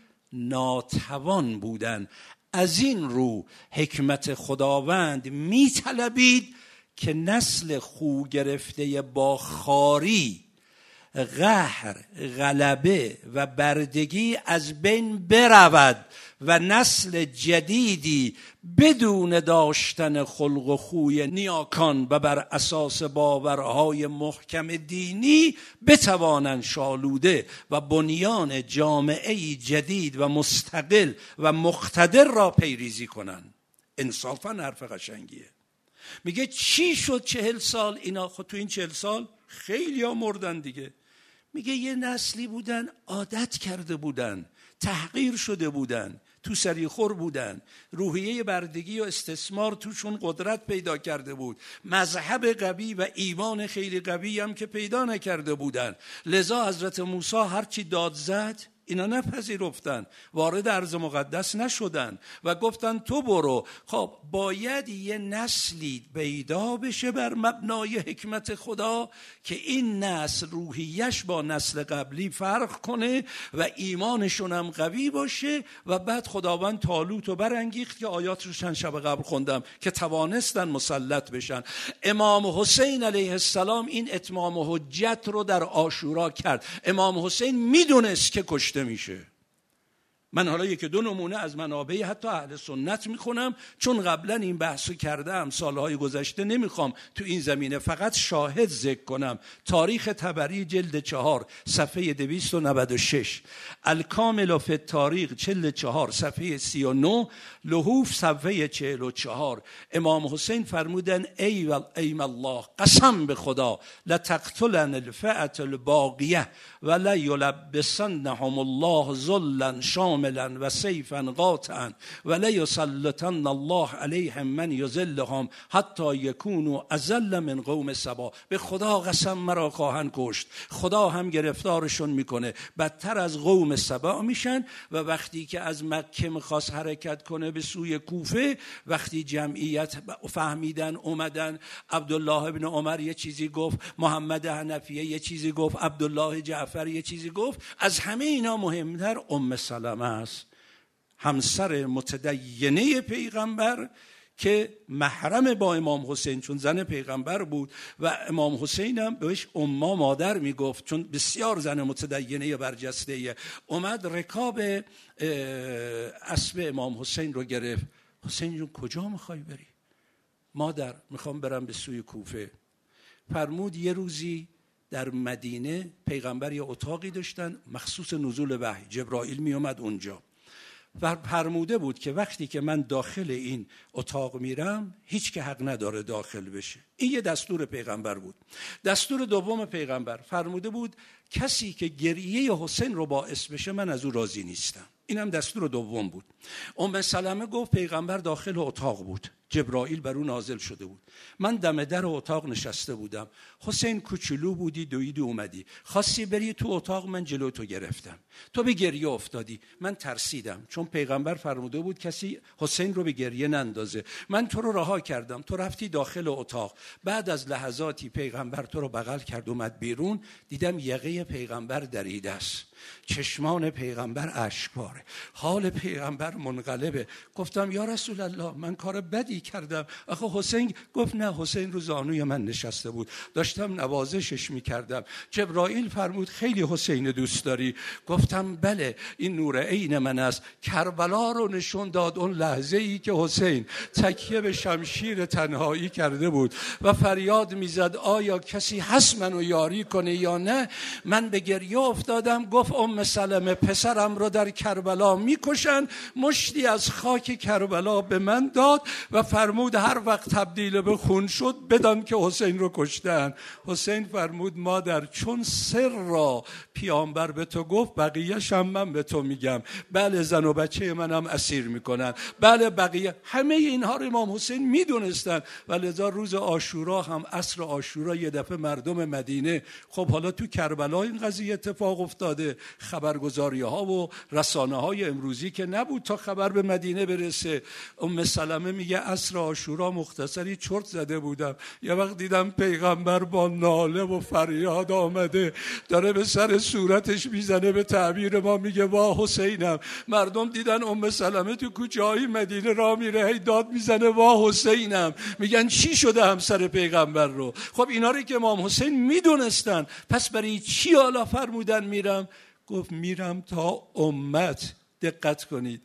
S1: ناتوان بودند. از این رو حکمت خداوند می‌طلبید که نسل خو گرفته با خواری، قهر، غلبه و بردگی از بین برود و نسل جدیدی بدون داشتن خلق و خوی نیاکان و بر اساس باورهای محکم دینی بتوانند شالوده و بنیان جامعه جدید و مستقل و مقتدر را پیریزی کنند. انصافا حرف قشنگیه. میگه چی شد چهل سال اینا؟ خود تو این چهل سال خیلی ها مردن دیگه. میگه یه نسلی بودن عادت کرده بودن، تحقیر شده بودن، تو سری خور بودن، روحیه بردگی و استثمار توشون قدرت پیدا کرده بود، مذهب قوی و ایمان خیلی قوی هم که پیدا نکرده بودن. لذا حضرت موسی هرچی داد زد اینا نپذیرفتن، وارد ارض مقدس نشدن و گفتن تو برو. خب باید یه نسلی پیدا بشه بر مبنای حکمت خدا که این نسل روحیش با نسل قبلی فرق کنه و ایمانشون هم قوی باشه و بعد خداوند طالوت رو برانگیخت که آیات رو چند شب قبل خوندم که توانستن مسلط بشن. امام حسین علیه السلام این اتمام حجت رو در عاشورا کرد. امام حسین میدونست که کشته میشه. من حالا یک دو نمونه از منابع حتی اهل سنت میخونم، چون قبلا این بحثو کردم سالهای گذشته، نمیخوام تو این زمینه، فقط شاهد ذکر کنم. تاریخ طبری جلد چهار صفحه دویست و نود و شش، الکامل فی التاریخ جلد چهار صفحه سی و نه، لحوف صفحه چهل و چهار. امام حسین فرمودن ای ایم الله، قسم به خدا، لتقتلن الفئة الباقیه و لا یلبسنهم الله ذلا شاملا و سیفا قاطعا و لا یسلطن الله علیهم من یذلهم حتی یکونوا اذل من قوم سبا. به خدا قسم مرا خواهند کشت، خدا هم گرفتارشون میکنه، بدتر از قوم سبا میشن. و وقتی که از مکه میخواست حرکت کنه به سوی کوفه، وقتی جمعیت فهمیدن اومدن، عبدالله ابن عمر یه چیزی گفت، محمد حنفیه یه چیزی گفت، عبدالله جعفر یه چیزی گفت، از همه اینا مهمتر ام سلمه است، همسر متدینه پیغمبر که محرم با امام حسین، چون زن پیغمبر بود و امام حسین هم بهش اما مادر میگفت چون بسیار زن متدینه برجسته. اومد رکاب اسب امام حسین رو گرفت. حسین جون کجا میخوای بری؟ مادر میخوام برم به سوی کوفه. فرمود یه روزی در مدینه پیغمبر یه اتاقی داشتن مخصوص نزول وحی، جبرائیل می اومد اونجا و فرموده بود که وقتی که من داخل این اتاق میرم هیچ که حق نداره داخل بشه. این یه دستور پیغمبر بود. دستور دوم پیغمبر فرموده بود کسی که گریه حسین رو باعث بشه من از او راضی نیستم. اینم دستور دوم بود. ام سلمه گفت پیغمبر داخل اتاق بود، جبرائیل بر او نازل شده بود، من دم در اتاق نشسته بودم، حسین کوچولو بودی دویدی اومدی، خواستی بری تو اتاق، من جلو تو گرفتم، تو به گریه افتادی، من ترسیدم چون پیغمبر فرموده بود کسی حسین رو به گریه نندازه، من تو رو رها کردم، تو رفتی داخل اتاق. بعد از لحظاتی پیغمبر تو رو بغل کرد اومد بیرون، دیدم یقه پیغمبر دریده است، چشمان پیغمبر اشکباره، حال پیغمبر منقلبه. گفتم یا رسول الله من کار بدی کردم؟ آخه حسین گفت نه، حسین رو زانوی من نشسته بود، داشتم نوازشش میکردم. جبرائیل فرمود خیلی حسین دوست داری؟ گفتم بله، این نور عین من است. کربلا رو نشون داد، اون لحظه ای که حسین تکیه به شمشیر تنهایی کرده بود و فریاد میزد آیا کسی هست منو یاری کنه یا نه. من به گریه افتادم. گفت ام سلمه پسرم رو در کربلا میکشن. مشتی از خاک کربلا به من داد و فرمود هر وقت تبدیل به خون شد بدان که حسین رو کشتن. حسین فرمود مادر چون سر را پیامبر به تو گفت بقیه‌ش هم من به تو میگم. بله زن و بچه منم اسیر میکنن، بله بقیه، همه اینها رو امام حسین میدونستن و لذا روز عاشورا هم عصر عاشورا یه دفعه مردم مدینه، خب حالا تو کربلا این قضیه اتفاق افتاده، خبرگزاری ها و رسانه های امروزی که نبود تا خبر به مدینه برسه. ام سلمه میگه عصر عاشورا مختصری چرت زده بودم، یه وقت دیدم پیغمبر با ناله و فریاد آمده داره به سر صورتش میزنه، به تعبیر ما میگه وا حسینم. مردم دیدن ام سلمه تو کوچه های مدینه راه میره هی داد میزنه وا حسینم، میگن چی شده همسر پیغمبر رو؟ خب اینا رو که امام حسین میدونستن، پس برای چی حالا فرمودن میرم؟ گفت میرم تا امت، دقت کنید،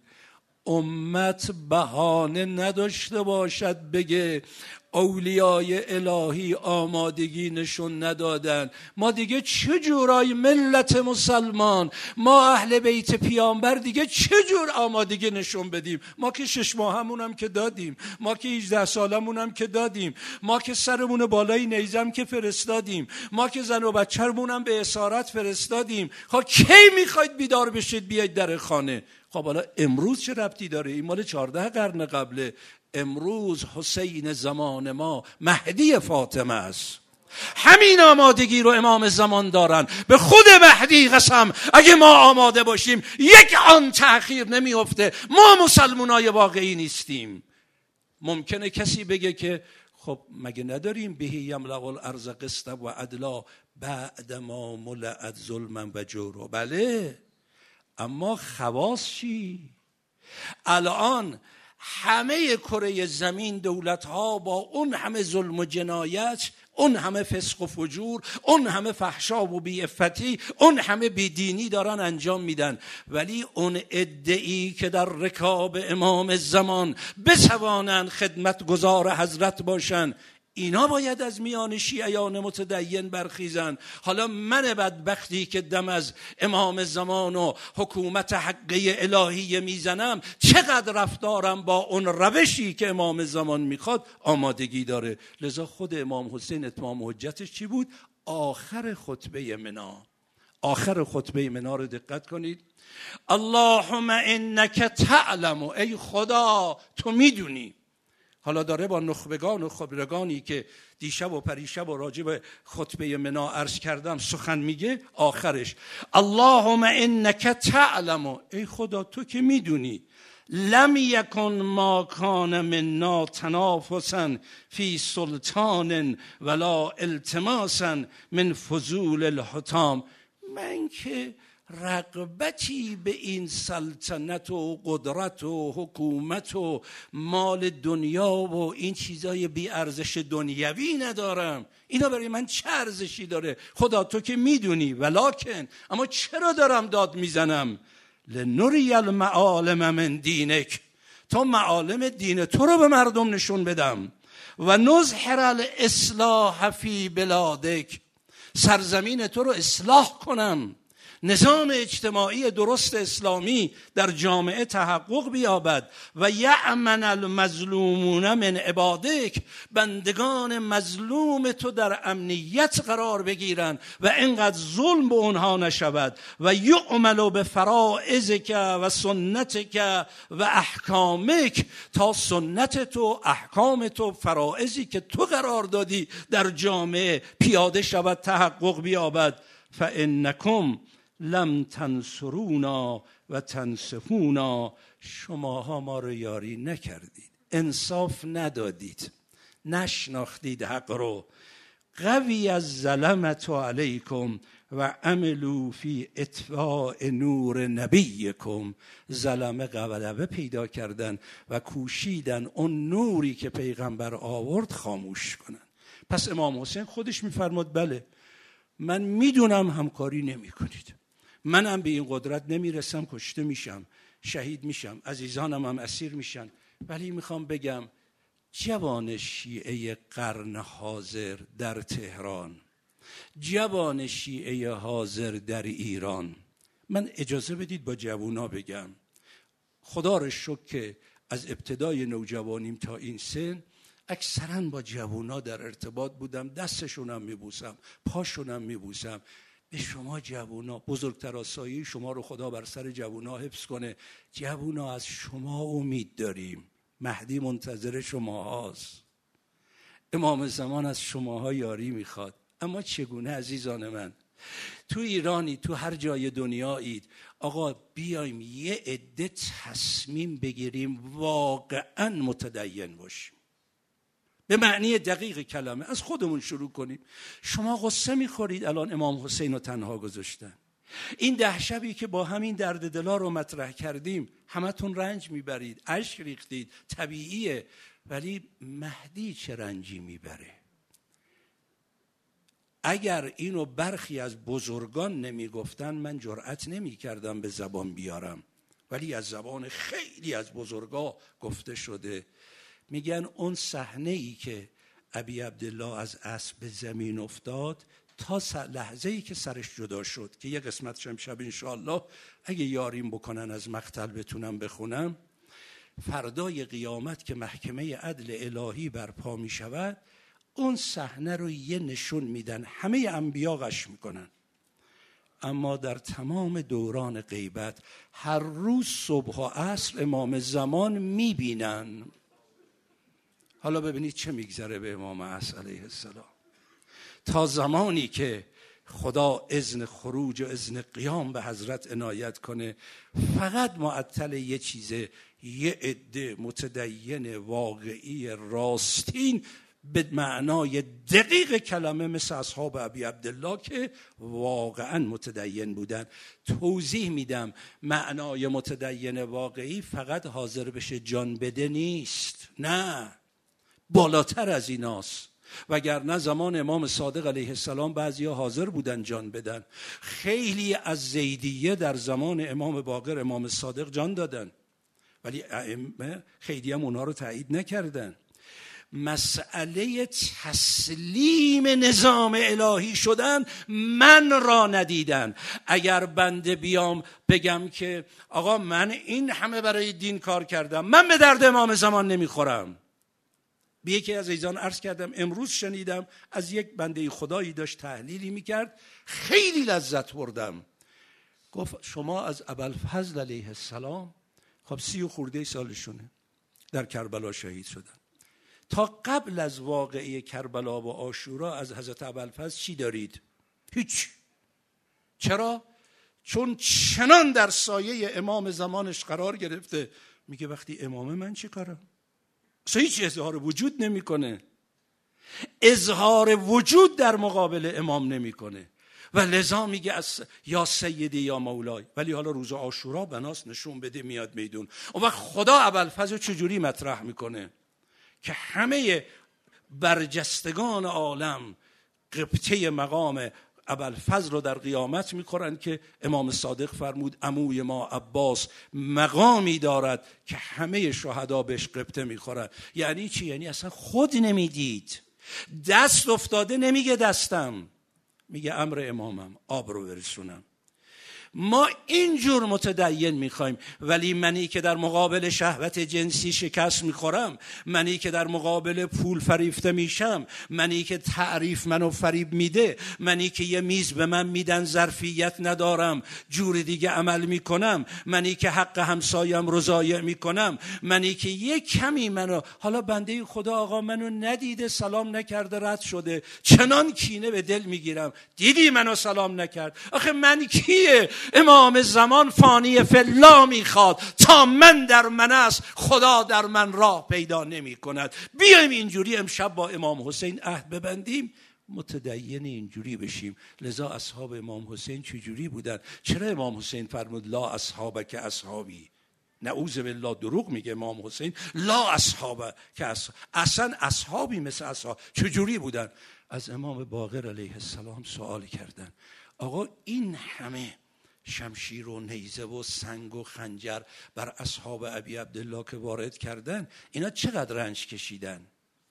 S1: امت بهانه نداشته باشد بگه اولیای الهی آمادگی نشون ندادن. ما دیگه چه جورای ملت مسلمان، ما اهل بیت پیامبر دیگه چه جور آمادگی نشون بدیم؟ ما که شش ماه همونم که دادیم، ما که هجده سالمونم که دادیم، ما که سرمون بالای نیزم که فرستادیم، ما که زن و بچه‌مونم به اسارت فرستادیم. خب کی میخواید بیدار بشید بیاید در خانه؟ خب حالا امروز چه ربطی داره؟ این مال چهارده قرن قبله. امروز حسین زمان ما مهدی فاطمه است. همین آمادگی رو امام زمان دارن. به خود مهدی قسم اگه ما آماده باشیم یک آن تأخیر نمیفته. ما مسلمانای واقعی نیستیم. ممکنه کسی بگه که خب مگه نداریم بهی یملأ الارض قسطا و عدلا بعد ما ملئت ظلما و جورا؟ بله، اما خواص چی؟ الان همه کره زمین دولت‌ها با اون همه ظلم و جنایت، اون همه فسق و فجور، اون همه فحشا و بی‌عفتی، اون همه بیدینی دارن انجام میدن، ولی اون ادعی که در رکاب امام زمان بتوانن خدمتگزار حضرت باشن، اینا باید از میان شیعیان متدین برخیزن. حالا من بدبختی که دم از امام زمان و حکومت حقه الهی میزنم، چقدر رفتارم با اون روشی که امام زمان میخواد آمادگی داره. لذا خود امام حسین اتمام حجتش چی بود؟ آخر خطبه منا. آخر خطبه منا رو دقت کنید. اللهم انک تعلم، ای خدا تو میدونی. حالا داره با نخبگان و خبرگانی که دیشب و پریشب و راجع به خطبه منا عرض کردم سخن میگه. آخرش اللهم انک تعلم، ای خدا تو که میدونی، لم یکن ما کان منا تنافسا فی سلطان ولا التماسا من فضول الحطام. من که رغبتی به این سلطنت و قدرت و حکومت و مال دنیا و این چیزای بی ارزش دنیوی ندارم. اینا برای من چه ارزشی داره؟ خدا تو که میدونی. ولکن اما چرا دارم داد میزنم؟ لنری المعالم من دینک، تا معالم دین تو رو به مردم نشون بدم. و نظهر الاصلاح فی بلادک، سرزمین تو رو اصلاح کنم. نظام اجتماعی درست اسلامی در جامعه تحقق بیابد. و یأمن المظلومون من عبادک، بندگان مظلوم تو در امنیت قرار بگیرن و اینقدر ظلم به اونها نشود. و یعمل به فرائضک و سنتک و احکامک، تا سنت تو، احکام تو، فرائضی که تو قرار دادی در جامعه پیاده شود، تحقق بیابد. فانکم لم تنصرونا و تنصفونا، شماها ما رو یاری نکردید، انصاف ندادید، نشناختید حق رو. قوی از ظلمت علیکم و عملوا فی اطفاء نور نبیکم، ظلمه غلبه پیدا کردن و کوشیدن اون نوری که پیغمبر آورد خاموش کنن. پس امام حسین خودش میفرماد بله من میدونم همکاری نمی کنید، منم به این قدرت نمیرسم، کشته میشم، شهید میشم، عزیزانم هم اسیر میشن، ولی میخوام بگم جوان شیعه قرن حاضر در تهران، جوان شیعه حاضر در ایران، من اجازه بدید با جوونا بگم، خدا رو شکر که از ابتدای نوجوانیم تا این سن اکثرا با جوونا در ارتباط بودم، دستشونم میبوسم، پاشونم میبوسم. به شما جوونا، بزرگتر از سایه شما رو خدا بر سر جوونا حفظ کنه. جوونا از شما امید داریم، مهدی منتظر شما هاست، امام زمان از شماها یاری میخواد. اما چگونه عزیزان من؟ تو ایرانی، تو هر جای دنیایید، آقا بیایم یه عده تصمیم بگیریم واقعا متدین باشیم، به معنی دقیق کلمه. از خودمون شروع کنیم. شما غصه میخورید الان امام حسین رو تنها گذاشتن. این ده شبی که با همین درد دلا رو مطرح کردیم همتون رنج میبرید، اشک ریختید، طبیعیه. ولی مهدی چه رنجی میبره؟ اگر اینو برخی از بزرگان نمیگفتن من جرأت نمیکردم به زبان بیارم، ولی از زبان خیلی از بزرگا گفته شده. میگن اون صحنه ای که ابی عبدالله از اسب به زمین افتاد تا لحظه ای که سرش جدا شد، که یه قسمتش هم شب انشاءالله اگه یاریم بکنن از مقتل بتونم بخونم، فردای قیامت که محکمه عدل الهی برپا می شود، اون صحنه رو یه نشون میدن، همه انبیا غش میکنن. اما در تمام دوران غیبت هر روز صبح و عصر امام زمان میبینن. حالا ببینید چه میگذره به امام عصر علیه السلام. تا زمانی که خدا اذن خروج و اذن قیام به حضرت عنایت کنه، فقط معطل یه چیزه، یه عده متدین واقعی راستین به معنای دقیق کلمه مثل اصحاب ابی عبدالله که واقعا متدین بودن. توضیح میدم، معنای متدین واقعی فقط حاضر بشه جان بده نیست، نه، بالاتر از ایناست. وگرنه زمان امام صادق علیه السلام بعضیا حاضر بودن جان بدن. خیلی از زیدیه در زمان امام باقر امام صادق جان دادن، ولی ائمه خیلی هم اونها رو تایید نکردن. مسئله تسلیم نظام الهی شدن من را ندیدن. اگر بنده بیام بگم که آقا من این همه برای دین کار کردم، من به درد امام زمان نمیخورم. به یکی از عزیزان عرض کردم امروز شنیدم از یک بنده خدایی داشت تحلیلی میکرد، خیلی لذت بردم. گفت شما از ابوالفضل علیه السلام، خب سی و خورده سالشونه، در کربلا شهید شدن. تا قبل از واقعه کربلا و عاشورا از حضرت ابوالفضل چی دارید؟ هیچ. چرا؟ چون چنان در سایه امام زمانش قرار گرفته. میگه وقتی امام من چی کارم؟ اصلا هیچ اظهار وجود نمیکنه، اظهار وجود در مقابل امام نمیکنه و لذا میگه از یا سیدی یا مولای. ولی حالا روز عاشورا بناس نشون بده میاد میدون. اون وقت خدا ابوالفضل چجوری مطرح میکنه که همه برجستگان عالم قبطه مقام ابوالفضل رو در قیامت میخورن که امام صادق فرمود عموی ما عباس مقامی دارد که همه شهدا بهش قبطه میخورن. یعنی چی؟ یعنی اصلا خود نمیدید، دست افتاده، نمیگه دستم، میگه امر امامم، آب رو برسونم. ما اینجور متدین میخوایم. ولی منی که در مقابل شهوت جنسی شکست میخورم، منی که در مقابل پول فریفته میشم، منی که تعریف منو فریب میده، منی که یه میز به من میدن ظرفیت ندارم جور دیگه عمل میکنم، منی که حق همسایم رو ضایع میکنم، منی که یه کمی منو، حالا بنده خدا آقا منو ندیده سلام نکرده رد شده، چنان کینه به دل میگیرم، دیدی منو سلام نکرد، آخه من کیه؟ امام زمان فانی فلا میخواد تا من در من است خدا در من راه پیدا نمی کند. بیایم اینجوری امشب با امام حسین عهد ببندیم، متدین اینجوری بشیم. لذا اصحاب امام حسین چجوری بودن؟ چرا امام حسین فرمود لا اصحاب که اصحابی؟ نعوذ بالله دروغ میگه امام حسین، لا اصحاب که اصحاب. اصلا اصحابی مثل اصحاب چجوری بودن؟ از امام باقر علیه السلام سوال کردن آقا این همه شمشیر و نیزه و سنگ و خنجر بر اصحاب ابی عبدالله که وارد کردن، اینا چقدر رنج کشیدن؟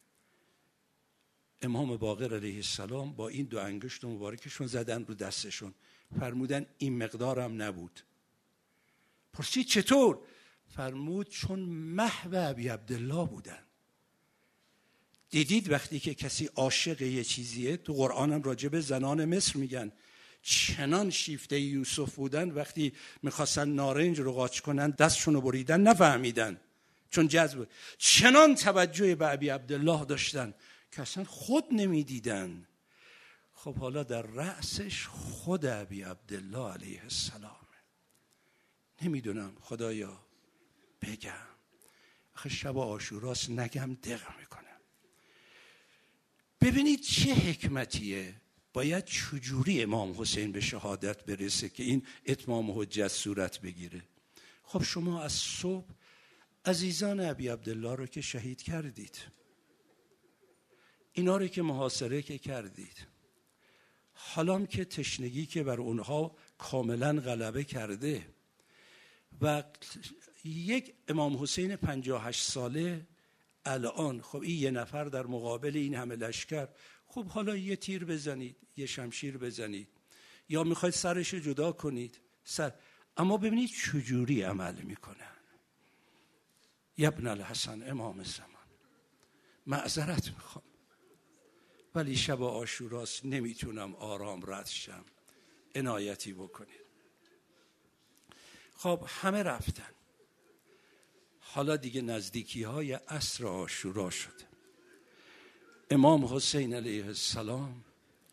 S1: امام باقر علیه السلام با این دو انگشت مبارکشون زدن رو دستشون، فرمودن این مقدارم نبود. پرسید چطور؟ فرمود چون محو ابی عبدالله بودن. دیدید وقتی که کسی عاشق یه چیزیه، تو قرآن هم راجع به زنان مصر میگن چنان شیفته یوسف بودن وقتی میخواستن نارنج رو قاچ کنن دستشون رو بریدن، نفهمیدن چون جذب، چنان توجه به ابی عبدالله داشتن که اصلا خود نمیدیدن. خب حالا در رأسش خود ابی عبدالله علیه السلام. نمیدونم خدایا بگم، آخه شب عاشوراست نگم دق میکنم. ببینید چه حکمتیه، باید چجوری امام حسین به شهادت برسه که این اتمام حجت صورت بگیره. خب شما از صبح عزیزان ابی عبدالله رو که شهید کردید، اینا رو که محاصره که کردید، حالام که تشنگی که بر اونها کاملا غلبه کرده و یک امام حسین پنجاه و هشت ساله الان، خب این یه نفر در مقابل این همه لشکر، خب حالا یه تیر بزنید، یه شمشیر بزنید، یا میخواید سرش جدا کنید سر، اما ببینید چجوری عمل میکنن. ابن الحسن امام زمان، معذرت میخوام ولی شب عاشوراست نمیتونم آرام رد شم، عنایتی بکنید. خب همه رفتن، حالا دیگه نزدیکی های عصر عاشورا شده. امام حسین علیه السلام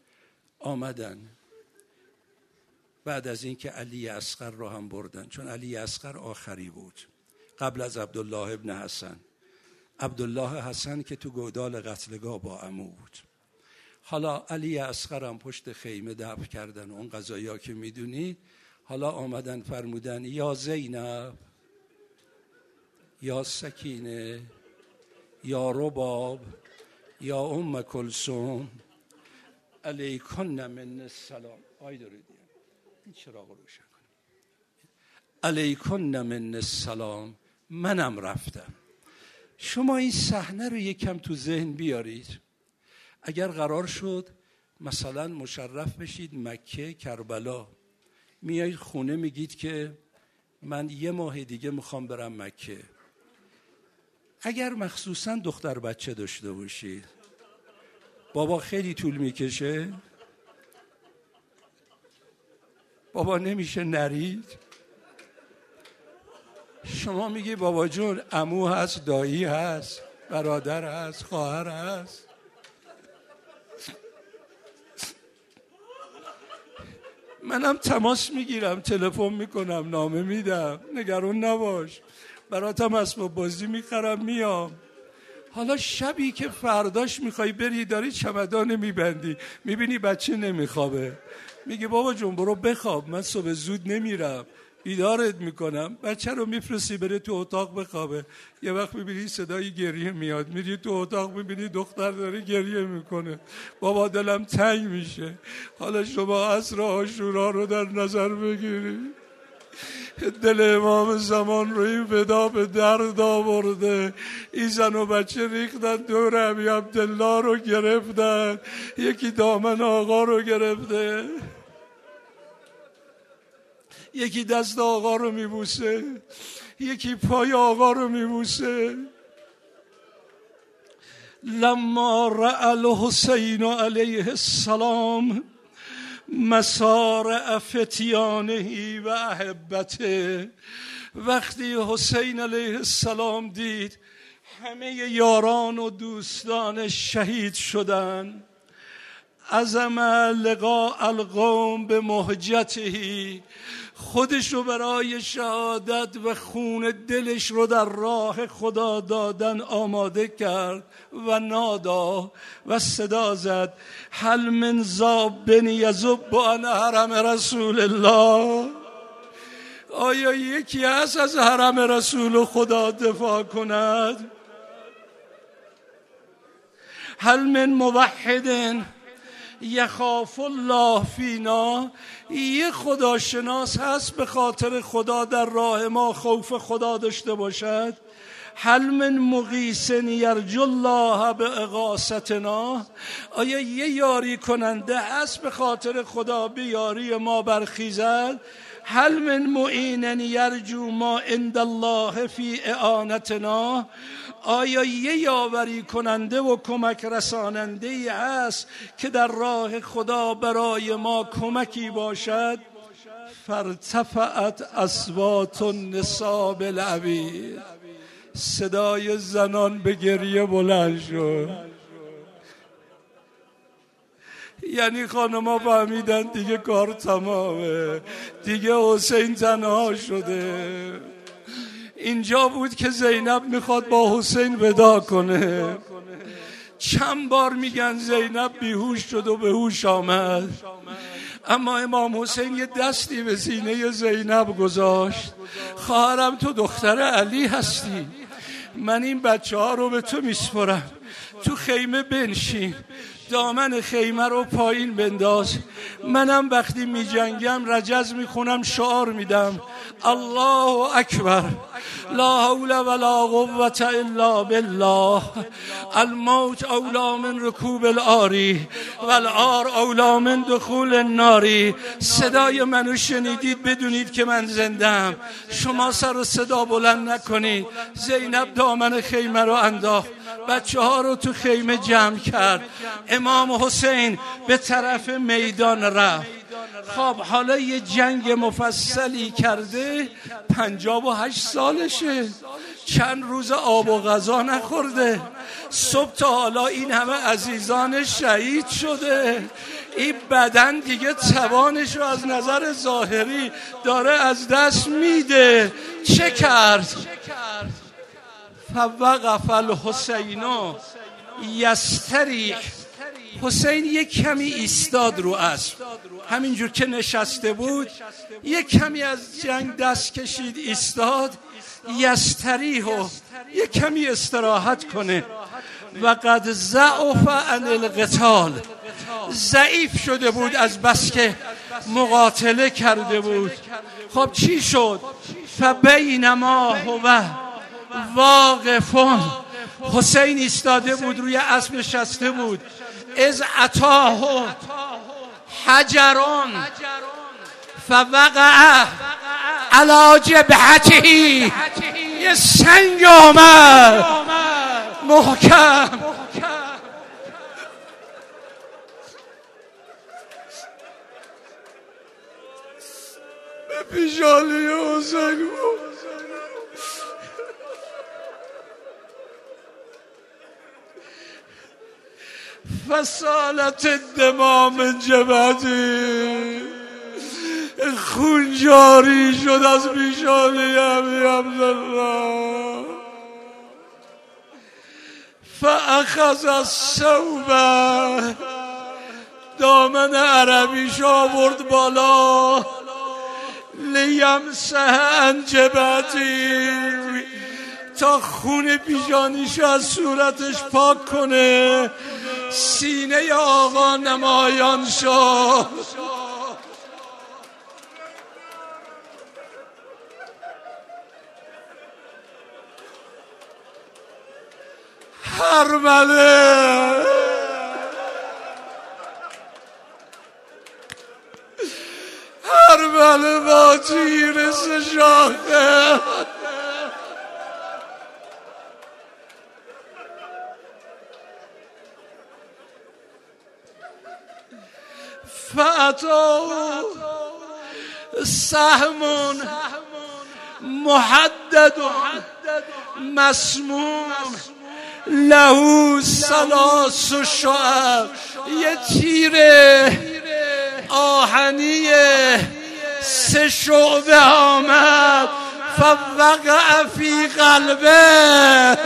S1: آمدن بعد از اینکه علی اصغر را هم بردن، چون علی اصغر آخری بود قبل از عبدالله ابن حسن. عبدالله حسن که تو گودال قتلگاه با عمو بود. حالا علی اصغر هم پشت خیمه دفن کردن، اون قضایا که میدونید. حالا آمدن فرمودن یا زینب، یا سکینه، یا رباب، یا ام کلثوم، علیکن من السلام. آی دارید این چراغ روشن کنم. علیکن من السلام، منم رفتم. شما این صحنه رو یکم تو ذهن بیارید. اگر قرار شد مثلا مشرف بشید مکه، کربلا، میایید خونه میگید که من یه ماه دیگه میخوام برم مکه. اگر مخصوصا دختر بچه داشته باشید، بابا خیلی طول میکشه، بابا نمیشه نرید. شما میگی بابا جون عمو هست، دایی هست، برادر هست، خواهر هست. منم تماس میگیرم، تلفن میکنم، نامه میدم، نگران نباش، براتم اسباب بازی میخرم میام. حالا شبی که فرداش میخوای بری، داری چمدان میبندی، میبینی بچه نمیخوابه، میگی بابا جون برو بخواب، من صبح زود نمیرم، بیدارت میکنم. بچه رو میفرستی بره تو اتاق بخوابه. یه وقت میبینی صدای گریه میاد، میری تو اتاق میبینی دختر داره گریه میکنه، بابا دلم تنگ میشه. حالا شما عصر عاشورا رو در نظر بگیری، دل امام زمان رو این فدا به درد آورده. این زن و بچه ریختن دور ابی عبدالله رو گرفتن، یکی دامن آقا رو گرفته، یکی دست آقا رو میبوسه، یکی پای آقا رو میبوسه. لما رأى الحسین علیه السلام مسارع فتیانه و احبته، وقتی حسین علیه السلام دید همه یاران و دوستان شهید شدن، عزم لقاء القوم به مهجته، خودش رو برای شهادت و خون دلش رو در راه خدا دادن آماده کرد و نادا و صدا زد هل من ذابن یذب عن حرم رسول الله. آیا یکی هست از حرم رسول خدا دفاع کند؟ هل من موحد یخاف الله فینا، یه خداشناس هست به خاطر خدا در راه ما خوف خدا داشته باشد؟ هل من مغیث یرجو الله به اغاثتنا، آیا یه یاری کننده هست به خاطر خدا به یاری ما برخیزد؟ هل من معین یرجو ما عند الله فی اعانتنا، آیا یه یاوری کننده و کمک رساننده ای هست که در راه خدا برای ما کمکی باشد؟ فارتفعت اصوات النساء بالعبیر، صدای زنان به گریه بلند شد. یعنی خانم‌ها فهمیدن دیگه کار تمامه، دیگه حسین تنها شده. اینجا بود که زینب میخواد با حسین ودا کنه. چند بار میگن زینب بیهوش شد و به هوش آمد، اما امام حسین یه دستی به سینه زینب گذاشت. خواهرم تو دختر علی هستی، من این بچه ها رو به تو میسپرم، تو خیمه بنشین، دامن خیمه رو پایین بنداز، منم وقتی می جنگم رجز می خونم شعار میدم الله اکبر، لا حول ولا قوة الا بالله، الموت اولا من رکوب الآری و الآر اولا من دخول الناری. صدای منو شنیدید بدونید که من زندم، شما سر و صدا بلند نکنید. زینب دامن خیمه رو انداخت، بچه ها رو تو خیمه جمع کرد، امام حسین به طرف میدان رفت. خب حالا یه جنگ مفصلی کرده، پنجاه و هشت سالشه، چند روز آب و غذا نخورده، صبح تا حالا این همه عزیزان شهید شده، این بدن دیگه توانش رو از نظر ظاهری داره از دست میده. چه کرد؟ فوقف الحسین یستریح، حسین یک کمی ایستاد رو اسب، همینجور که نشسته بود یک کمی از جنگ دست کشید ایستاد، یستریح و یک کمی استراحت کنه. و قد ضعف عن القتال، ضعیف شده بود از بس که مقاتله کرده بود. خب چی شد؟ فبینما هو واقفون، حسین ایستاده بود روی اسب نشسته بود، از اتاه حجرون فوقع علی جبهته، یه سنگ آمد محکم به پیشانی حسین. فسالت الدماء من جبهته، خون جاری شد از پیشانی ابی عبدالله. فاخذ الثوب، دامن عربیش آورد بالا، لیمسح عن جبهته، تا خون پیشانیش از صورتش پاک کنه. سینه آقا نمایان شد. هرمله هرمله با تیر سه شاخه، فأتاه سهم محدد مسموم له ثلاث شعب، یه تیر آهنی سه شعبه آمد. فوقع فی قلبه،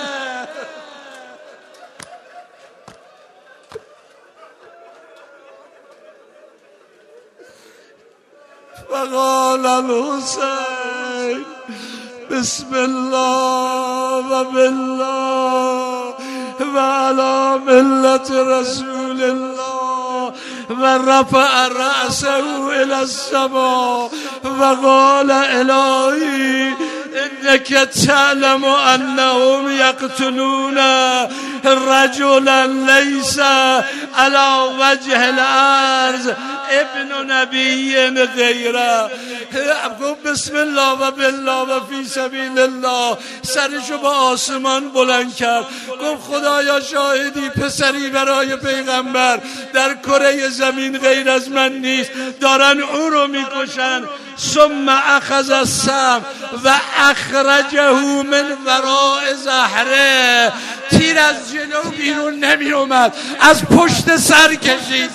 S1: فقال الحسین بسم الله و بالله و علی ملت رسول الله، و رفع رأسه الى السماء و قال الهی انك تعلم انهم يقتلون رجلا ليس على وجه الارض ابن نبی غیره. گفت بسم الله و بالله و فی سبیل الله، سرشو با آسمان بلند کرد. گفت خدایا شاهدی پسری برای پیغمبر در کره زمین غیر از من نیست، دارن او رو میکشن. ثم اخذ السهم و اخرجه من وراء ظهره، تیر از جلو بیرون نمی اومد، از پشت سر کشید.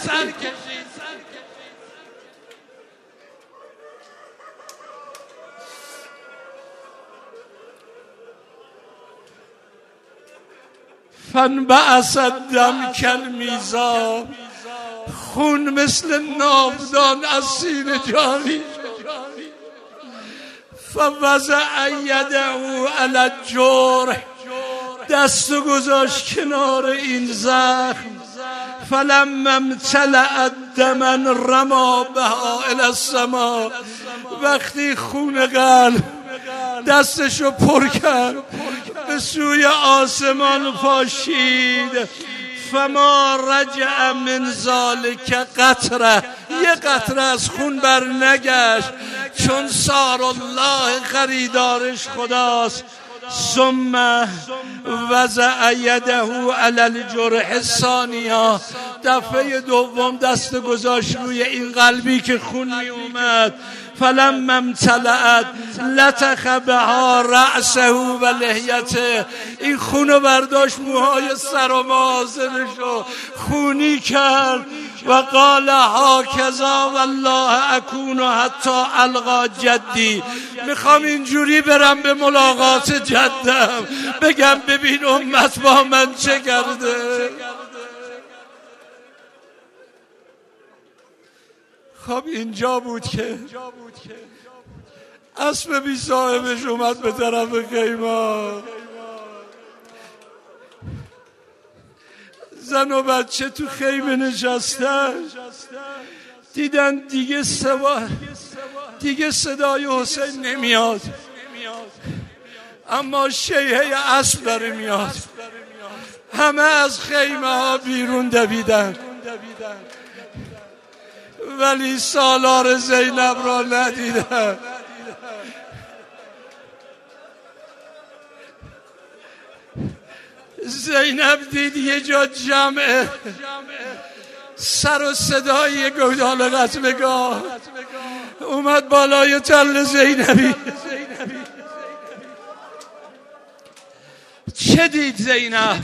S1: فانبعث الدم کالمیزاب، خون مثل ناودان از سینه جاری شد. فوضع یده علی الجرح، دستو گذاشت کنار این زخم. فلما امتلأ دما رما بها الی السماء، وقتی خون قلب دستشو پر کرد به سوی آسمان پاشید. فما رجع من ذلک قطره، یه قطره از خون بر نگشت، چون سار الله خریدارش خداست. ثم وضع یده علی الجرح الثانیه، دفعه دوم دست گذاشت روی این قلبی که خون می اومد. فلما امتلأت لطخ بها رأسه و لحیته، این خونو برداشت موهای سر و مازنشو خونی کرد. و قال هاکذا والله اکون حتی القا جدی. میخوام اینجوری برم به ملاقات جدم، بگم ببین امت با من چه کرده. خب اینجا بود که اسب بی صاحبش اومد به طرف خیمه. زن و بچه تو خیمه نشستن، دیدن دیگه سوا دیگه صدای حسین نمیاد، اما شیهه اسب داره میاد. همه از خیمه ها بیرون دویدن، ولی سالار زینب را ندیدن. زینب دید یه جا جمعه، سر و صدای گودال قتلگاه اومد بالای تل زینبی. چه دید زینب؟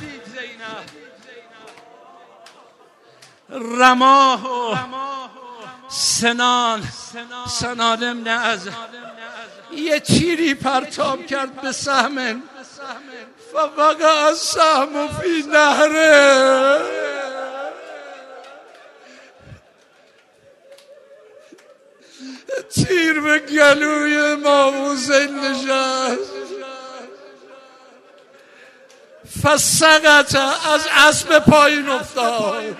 S1: رماه و سنان سنان ابن از یه تیری پرتاب کرد به سهم، فوقع السهم فی نهره. تیر به گلوی امام حسین نشست، فسقط از اسب پایین افتاد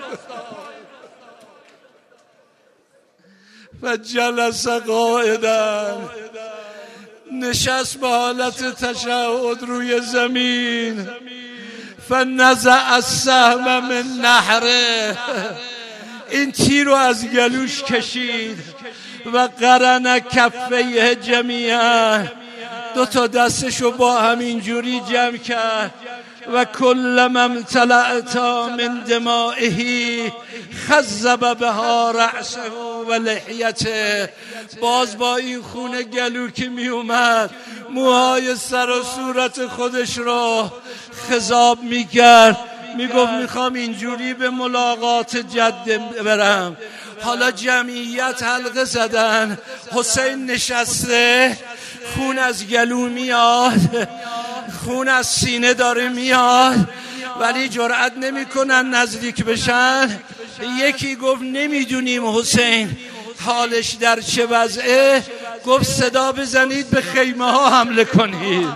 S1: و جلس قاعدا، نشست به حالت تشهد روی زمین. فنزع السهم من نحره، این تیر رو از گلوش کشید و قرن کفیه جمیعا، دو تا دستشو با همین جوری جمع کرد. و کلما امتلأتا من دمائه خضب بها رأسه و لحیته، باز با این خون گلو که می اومد موهای سر و صورت خودش را خضاب می کرد. می گفت میخوام اینجوری به ملاقات جد برم. حالا جمعیت حلقه زدن، حسین نشسته، خون از گلو میاد، خون از سینه داره میاد، ولی جرأت نمیکنن نزدیک بشن. یکی گفت نمیدونیم حسین حالش در چه وضعه، گفت صدا بزنید به خیمه ها حمله کنید.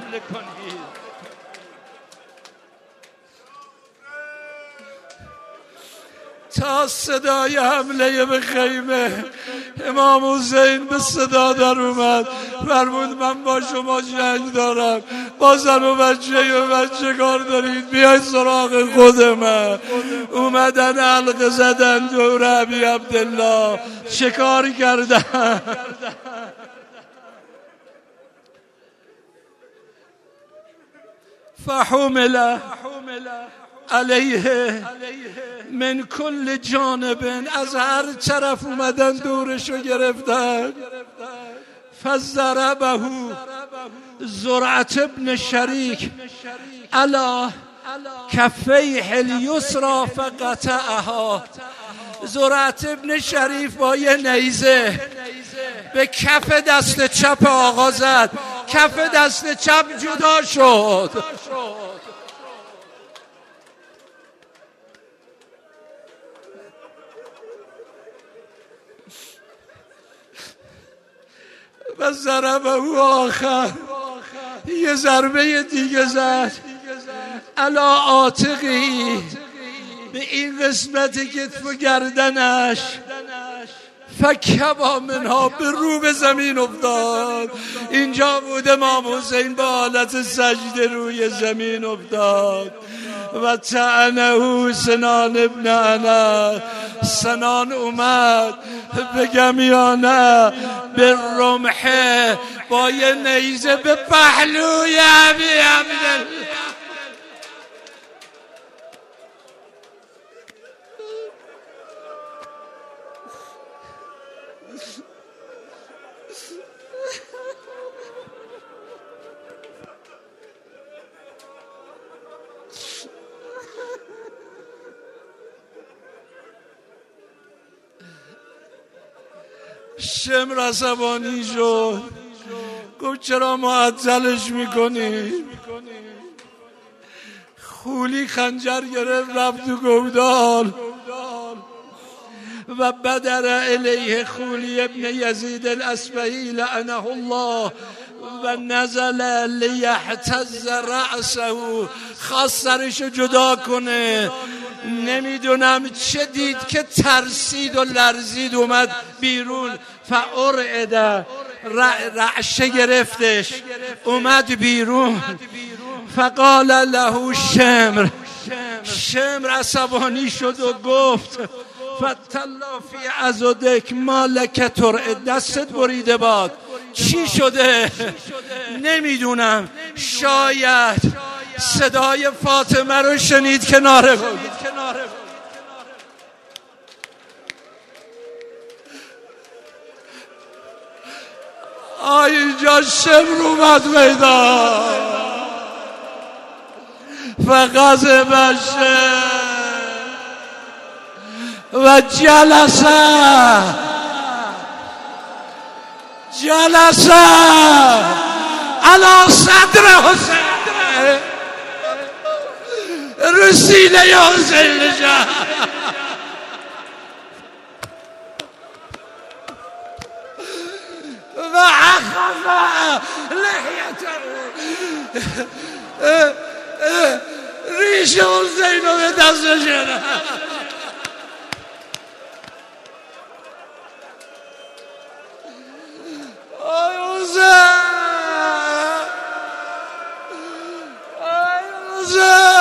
S1: تا صدای حمله به خیمه امام حسین به صدا در اومد، فرمود من با شما جنگ دارم، با زن و بچه و بچگار دارید، بیاید سراغ خود من. اومدن حلقه زدن دور ابی عبدالله، شکار کردن. فحمل علیه من کل جانب، از هر طرف اومدن دورشو گرفتن. فضربه زرعت ابن شریک علی کفیه الیسرا فقطعها. زرعت ابن شریف با یه نیزه به کف دست چپ آقا زد، کف دست چپ جدا شد. و ضربه او آخر، یه ضربه دیگه زد علا عاتقی، به این قسمت کتف و گردنش. فکبا منها، به رو به زمین افتاد. اینجا بود امام حسین به حالت سجده روی زمین افتاد. و طعنه سنان ابن انس، سنان اومد به گمیانه به رمحه، با یه نیزه به پهلوی ابی عبدالله. شمر عصبانی شد، گفت چرا معطلش میکنی؟ خولی خنجر گرفت رفت تو گودال و بدر الیه خولی ابن یزید الاسبهی لعنه الله و نزل لیحتز رأسه، خواست سرشو جدا کنه. نمیدونم چه دید که ترسید و لرزید، اومد بیرون. فارعد، رعشه گرفتش، اومد بیرون. فقال له شمر، شمر عصبانی شد و گفت فتلا فی عضدک ما لک ترع، دستت بریده باد، چی شده؟ نمیدونم، شاید صدای فاطمه رو شنید کناره بود. آی اینجا شمر اومد میدان. فغضب الشمر و جلسه جلسه علی صدر حسین، رسیله حسین نشست و اخذ لحیته، ریش حسین رو به دستش گرفت. آی حسین، آی حسین.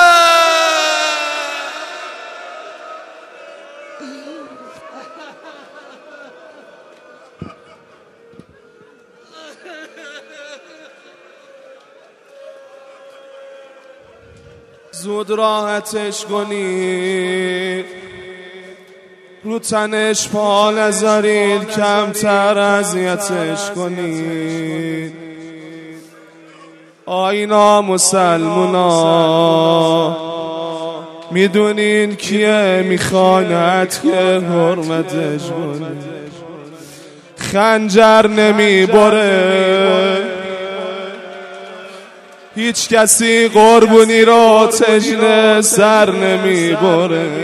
S2: زود راحتش کنید، رو تنش پا نذارید، کمتر اذیتش کنید. آینا مسلمونا میدونین کیه میخواند که حرمتش کنید. خنجر نمیبره، هیچ کسی قربونی را تشنه سر نمیبره،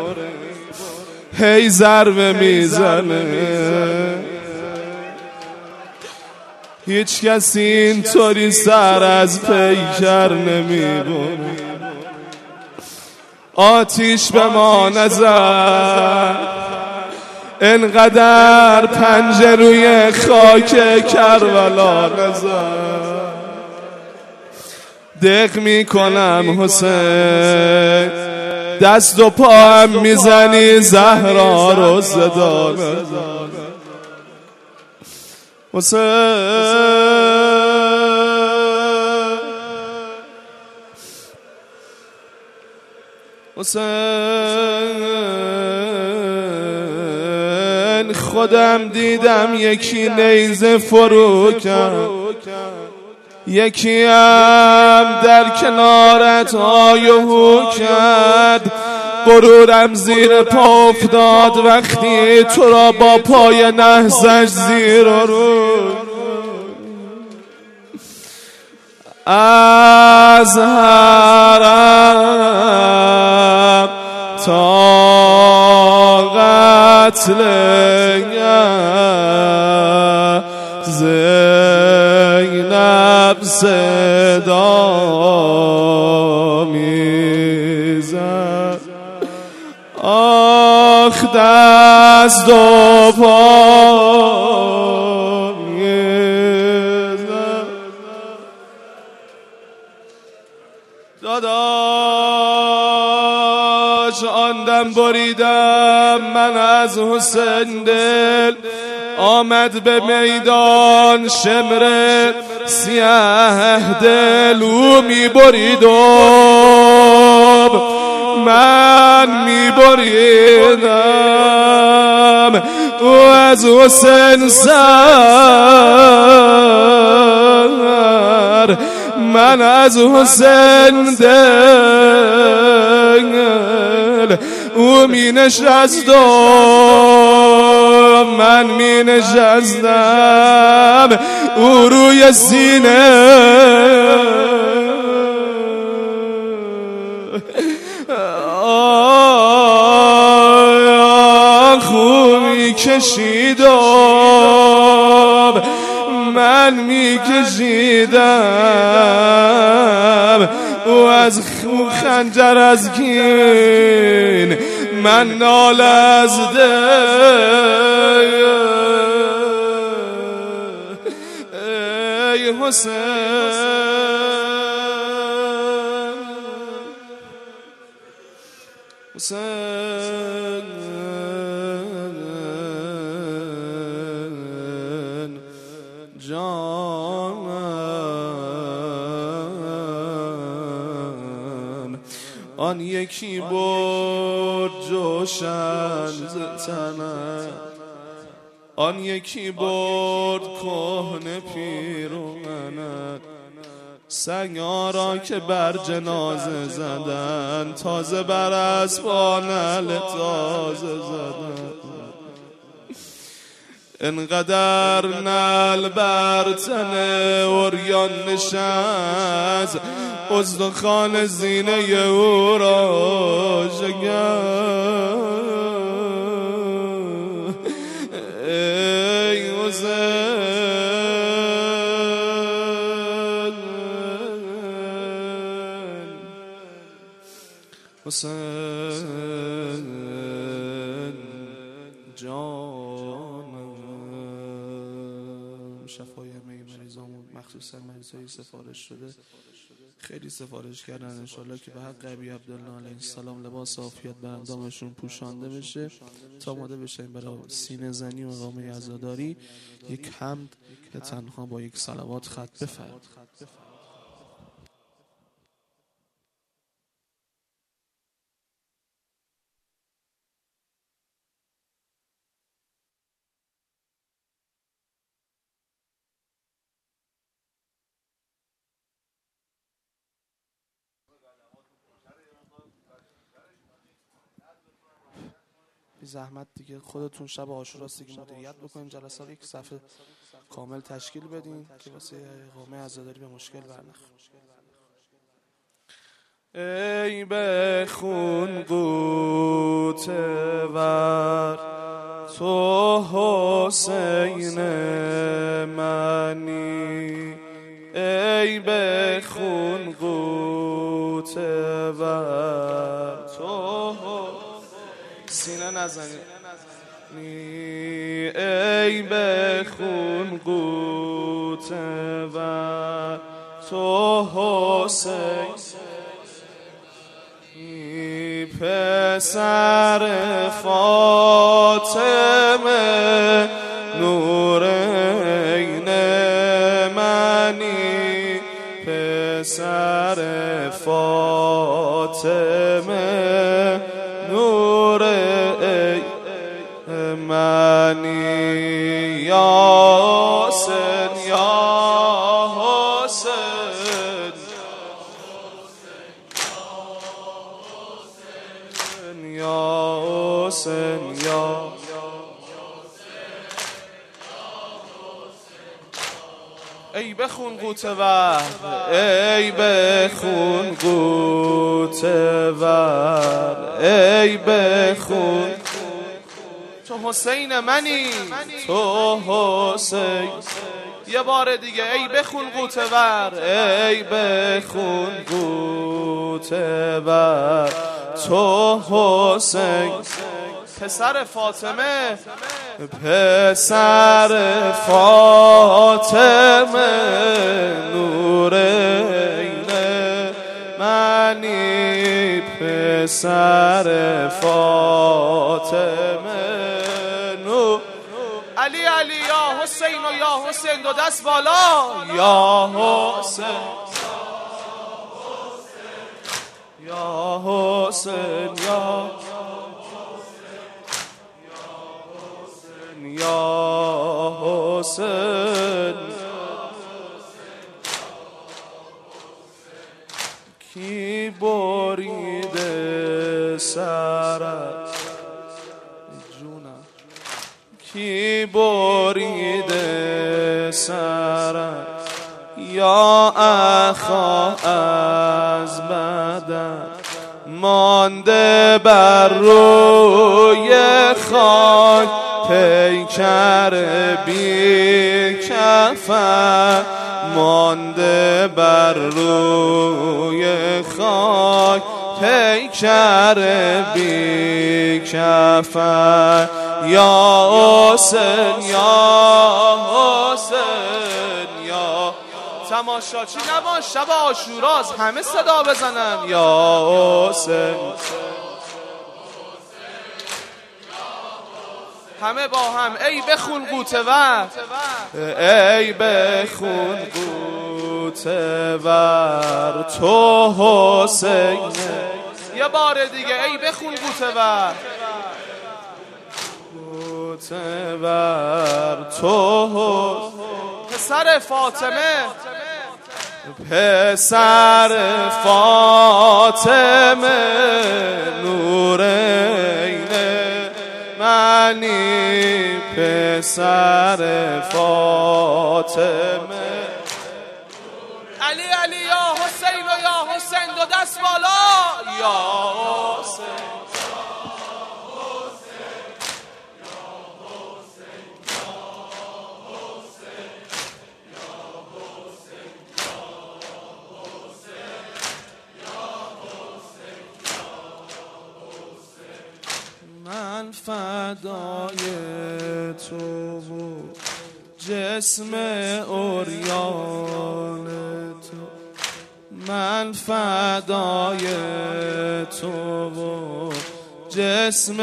S2: هی ضربه میزنه. هیچ کسی اینطوری سر از پیکر نمیبره. آتیش به ما نزد، انقدر پنجه روی خاک کربلا نزد. دق میکنم حسین، دست و پاهم میزنی زهرا رو صدا نزن. حسین حسین خودم دیدم یکی نیزه فرو کرد، یکی هم در کنارت آیهو کرد. غرورم زیر پا افتاد وقتی تو را با پای نهزش زیر رو. از حرم تا قتل زینب صدا میزد. آخ دست و پا میزد. داداش آن دم بریدم من از حسین دل، آمد به میدان شمر سیاه دل. او میبریدم من میبریدم، او از حسین سر من از حسین دل. او می نشست و من می نشستم او روی سینه خوبی کشیدم من می کشیدم او از خو خنجر از کین من نال از دل ای حسین حسین جانم آن یکی برد جوشن ز تنم آن یکی برد کهنه پیرامنت سگا را که بر جنازه زدن تازه بر اسبان نعل تازه زدن انقدر نعل بر تن عریان نشست استخوان زینه او را شکست ای حسین حسین جانم شفای همه مریضامون مخصوصا مریضای سفارش شده خیلی سفارش کردن انشالله که به حق ابی عبدالله علیه السلام لباس عافیت به اندامشون پوشانده بشه تا آماده بشن برای سینه زنی و اقامه عزاداری. یک حمد که تنها با یک صلوات ختم بفرمایید. بی زحمت دیگه خودتون شب عاشوراست دیگه مدیریت بکنین جلسه رو یک صفحه کامل تشکیل بدین که واسه اقامه عزاداری به مشکل برنخوره. ای به خون قوت ور تو حسین منی ای به خون قوت ور تو سینه نزنی ای به خون قوت ور تو حسین پسر فاطمه نورین منی پسر فاطمه نورین منی یا حسین یا حسین یا حسین یا ای بخون قوت ور ای بخون قوت ور ای بخون تو حسین منی تو حسین یه بار دیگه ای بخون قوت ور ای بخون قوت ور تو حسین پسر فاطمه پسر فاطمه نورین منی پسر فاطمه نور علی علی یا حسین و یا حسین دو دست بالا یا حسین یا حسین یا یا حسین کی بریده سرت جونم کی بریده سرت یا اخا از بدن، مانده بر روی خاک پیکر بی کفن، مانده بر روی خاک پیکر بی کفن. یا حسین یا حسین یا تماشاچی نباش، شب عاشوراست، همه صدا بزنن یا حسین، همه با هم ای بخون قوطه ور، ای بخون قوطه ور تو حسین. یه بار دیگه ای بخون قوطه ور، قوطه ور تو پسر فاطمه، پسر فاطمه نورین منی، پسر فاطمه. علی علی یا حسین و یا حسین، دو دست بالا یا حسین. من فدای تو و جسم عریان تو، من فدای تو و جسم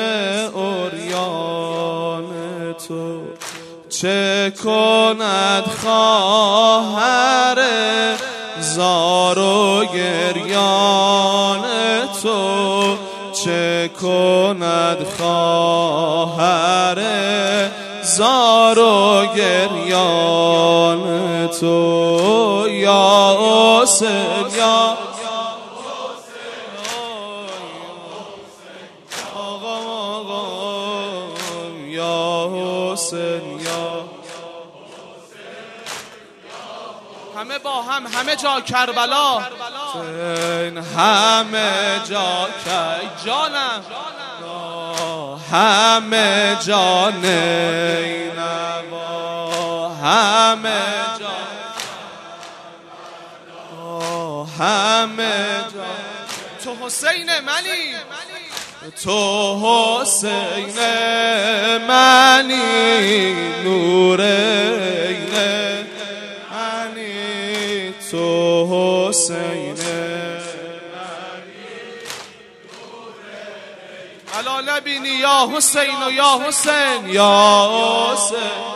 S2: عریان تو. چه کند خواهر زار و گریان تو، چه کند خواهر زار و گریان تو. یا حسین یا آقا آقا یا حسین یا همه با هم، همه جا کربلا، همه جا کی جانم، همه جا نینوا، همه جا همه جا تو حسین منی، تو حسین منی نورین منی، تو حسین الا نبینی یا حسین و یا حسین یا حسین.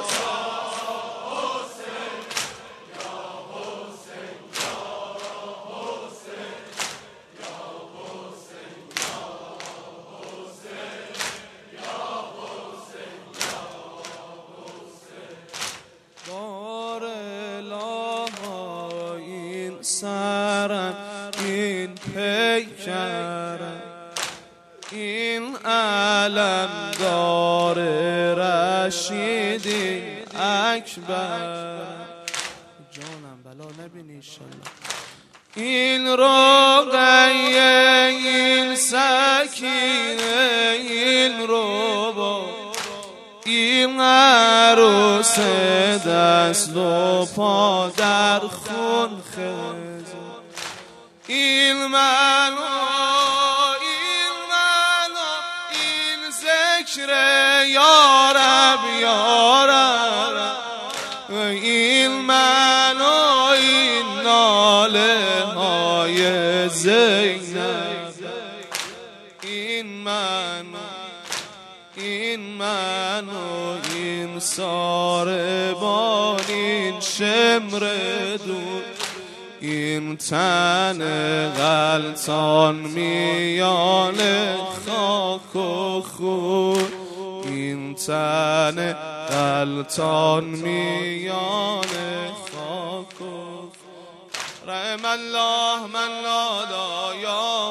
S2: سرم این پیکرم، این علم دار رشیدی اکبر، جانم بلا نبینی انشالله. این رقیه، این سکینه، این ربا، این عروس دست و پا در خون خزه، این منو این منو این ذکر یارب یارب، این منو این ناله های زینب، این منو این منو این ساربان، این شمر دور، این تن غلطان میان خاک و خون، این تن غلطان میان خاک و خون. رحم الله من نادا یا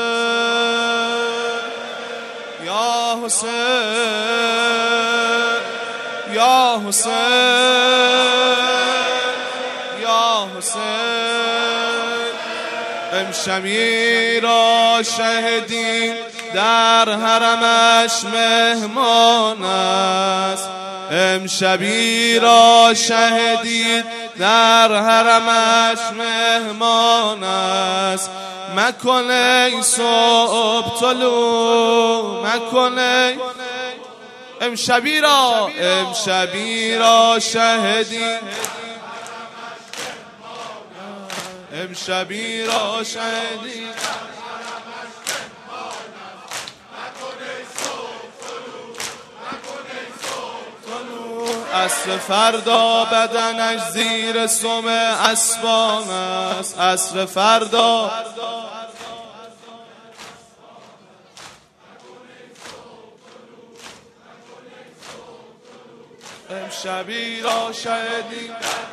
S2: حسین یا حسین. یا حسین یا حسین امشبی را شهدی در حرمش مهمان است امشبی را شهدی در حرمش مهمان است مکن ای صبح طلوع مکن ای امشبی را امشبی را شهدی امشبی را شهدی عصر فردا بدنش زیر سم اسبان است عصر فردا امشبی را شهدی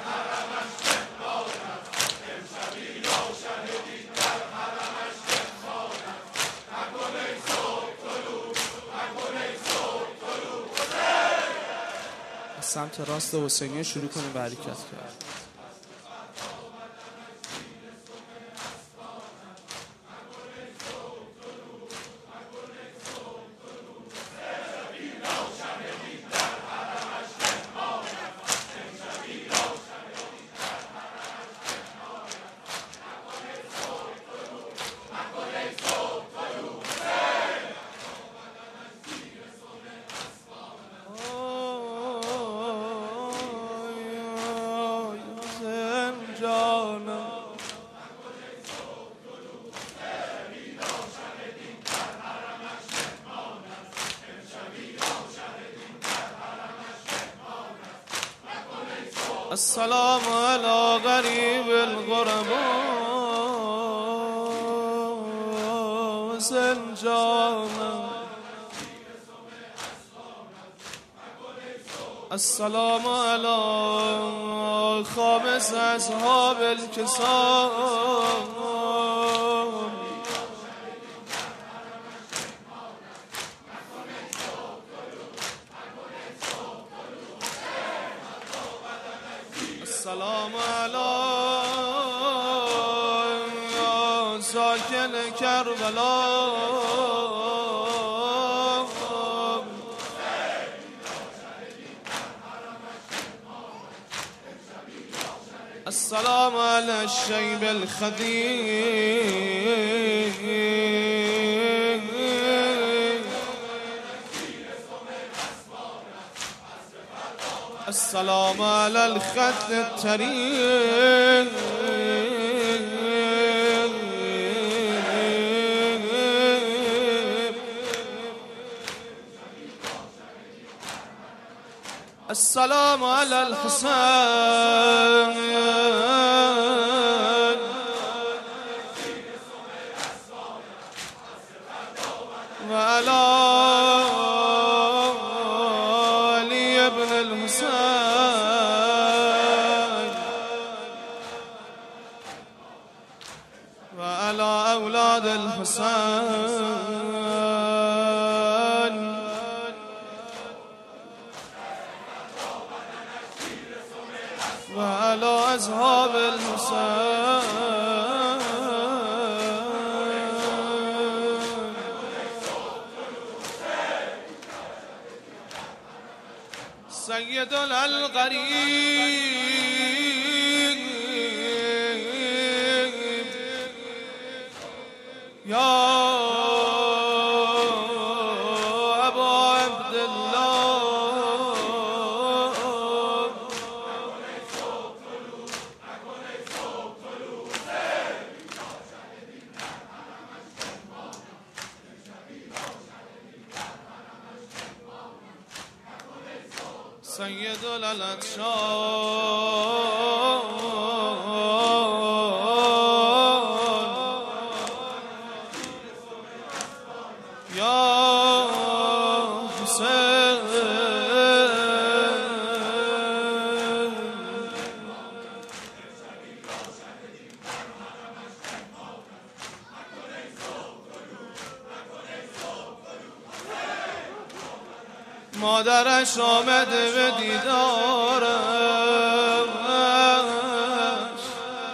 S2: سمت راست حسینیه شروع کنیم به حرکت کرد. السلام على غريب الغرباء زنجانا السلام على خامس أصحاب الكساء السلام على ساكن كربلاء السلام على الشيب الخدير السلام على الخد التريق السلام على الحسين وعلى علي بن الحسين وعلى أولاد الحسين وعلى أصحاب الحسين سيدنا الغريب يا أبا عبد الله سيد الأطشار يا حسين مادرش آمده به دیدارش،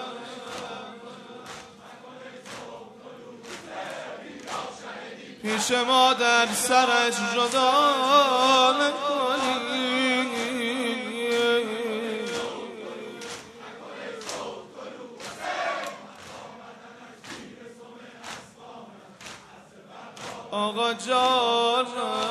S2: پیش مادر سرش جدا نکنی. آقا جان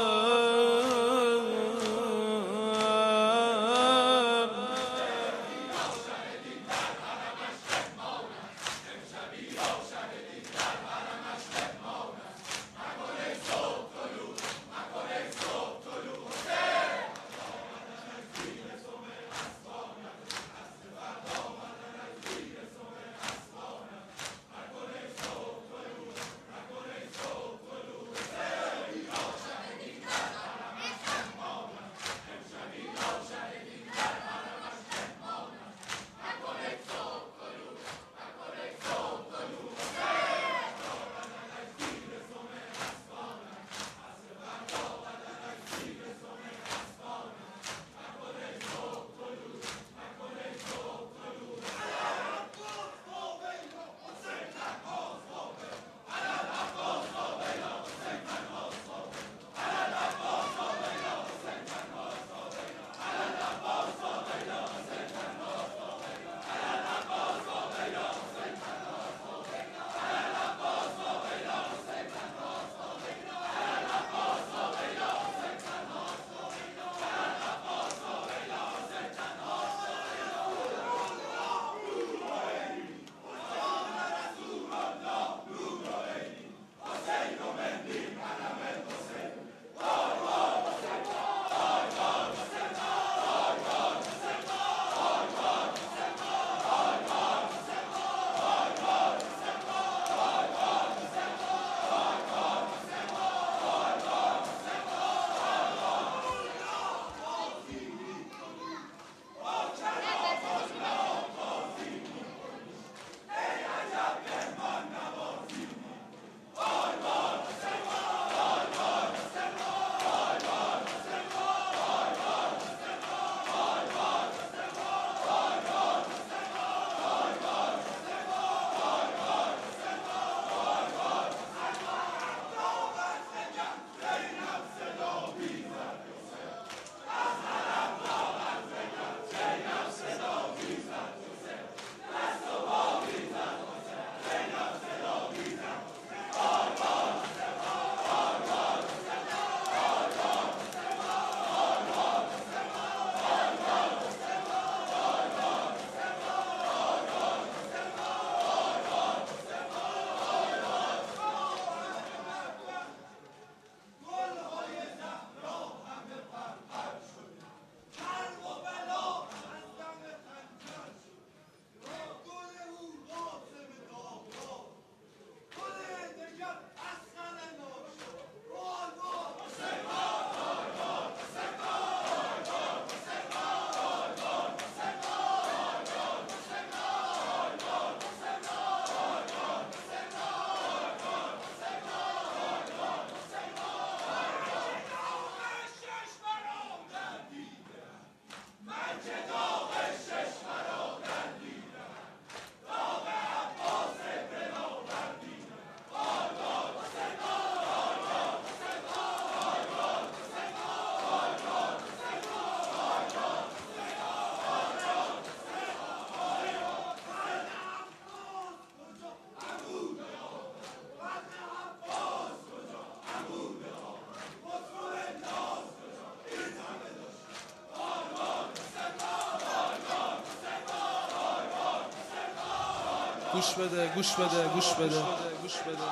S2: گوش بده گوش بده گوش بده گوش بده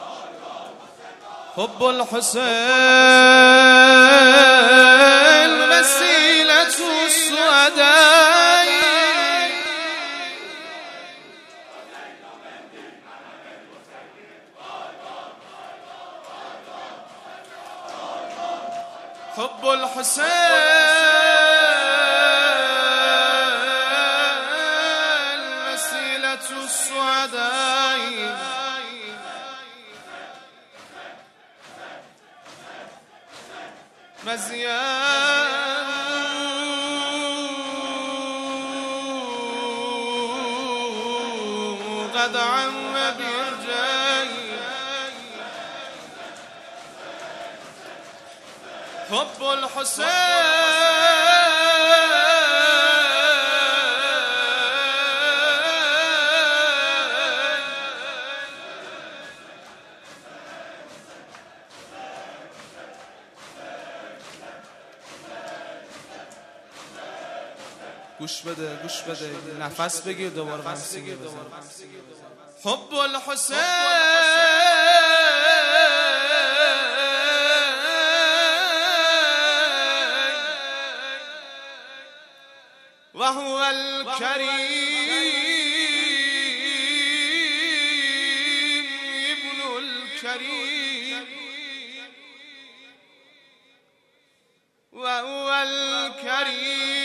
S2: حب الحسین وسیلة السعداء حب الحسين وسيلة السعداء مزيان قد عم بالجاي حب الحسين گوش بده گوش بده نفس بگیر دوباره همسینگه بزن. حب الحسین و هو الكريم ابن الكريم و هو الكريم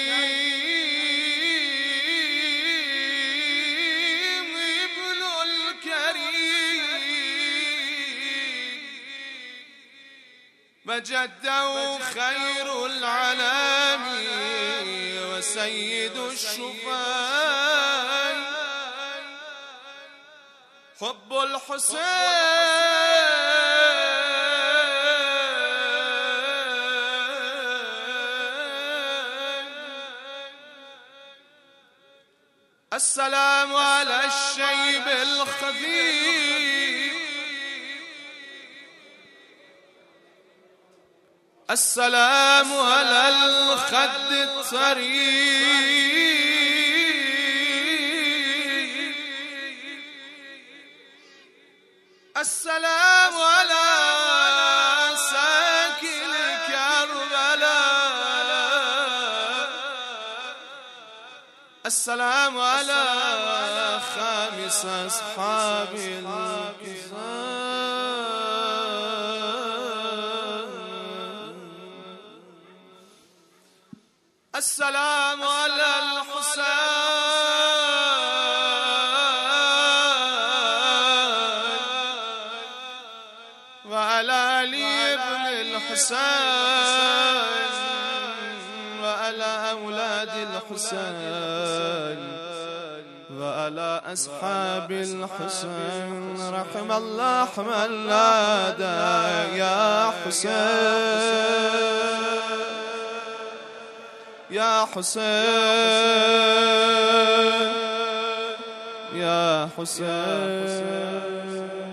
S2: وجده خير العالم وسيد الشفاء حب الحسين السلام على الشيب الخفيف السلام على الخد الطريق السلام على ساكن كربلاء السلام على خامس أصحاب الكفاية السلام على الحسين وعلى علي بن الحسين وعلى أولاد الحسين وعلى أصحاب الحسين رحم الله من نادى يا حسين يا حسين يا حسين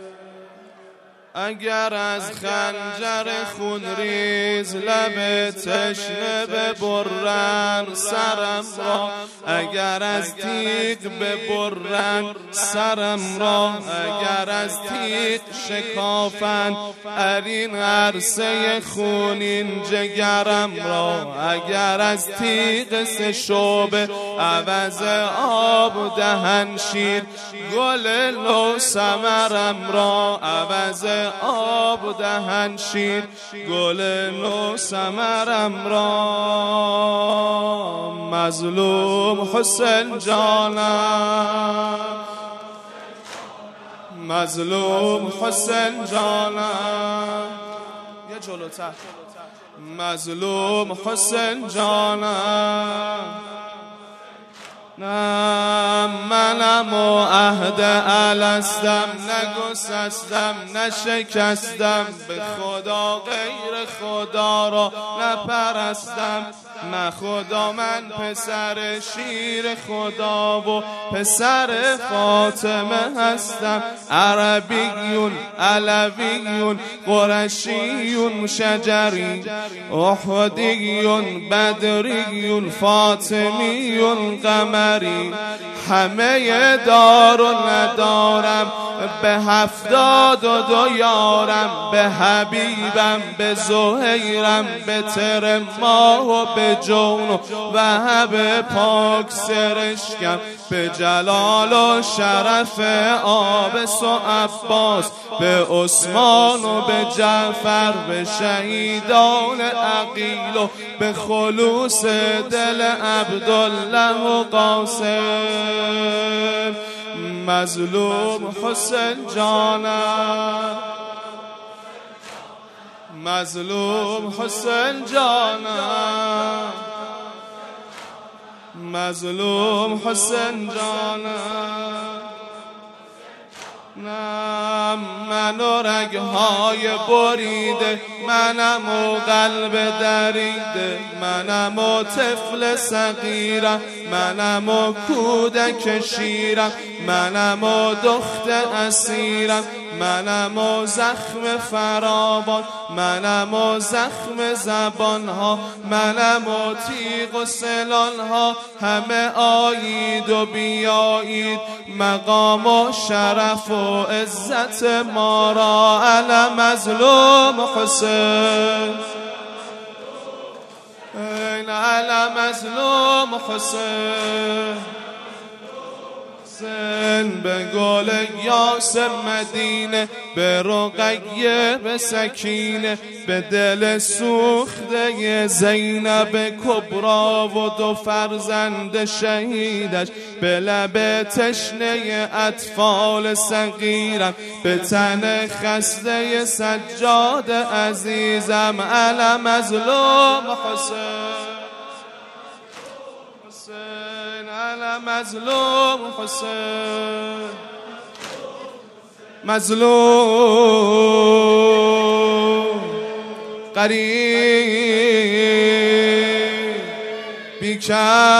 S2: اگر از خنجر خونریز لب تشنه ببرن سرم را اگر از تیغ ببرن سرم را اگر از تیغ شکافن ارین عرصه خونین جگرم را اگر از تیغ سه شعبه عوض آب دهن شیر گل لو ثمرم را عوض آب دهن شیر گل نو ثمرم را مظلوم حسین جانم مظلوم حسین جانم یه جلوتر مظلوم حسین جانم نه منم و عهد الستم نگسستم نشکستم به خدا غیر خدا را نپرستم نه خدا من پسر شیر خدا و پسر فاطمه هستم عربیون علویون قرشیون شجری احدیون بدریون فاطمیون قمری همه دار و ندارم به هفتاد و دو یارم به حبیبم به زهیرم به تر ماه و به جون و وهب پاک سرشکم به جلال و شرف آبس و عباس به عثمان و به جعفر به شهیدان عقیل و به خلوص دل عبدالله و قاسم مظلوم حسین جانم مظلوم حسین جانم، مظلوم حسین جانم، نه من و رگهای بریده، منم و قلب دریده، منم و طفل صغیرم، منم و کودک شیرم، منم و دخت اسیرم، منم و زخم فراوان، منم و زخم زبانها، منم و تیغ و سلانها، همه آیید و بیایید مقام و شرف و عزت ما را. انا مظلوم حسین، انا مظلوم حسین، به گل یاس مدینه، به رقیه، به سکینه، به دل سوخته زینب کبرا و دو فرزند شهیدش، به لب تشنه اطفال صغیرم، به تن خسته سجاد عزیزم. انا مظلوم حسین، انا مظلوم حسین، مظلوم غریب بیکس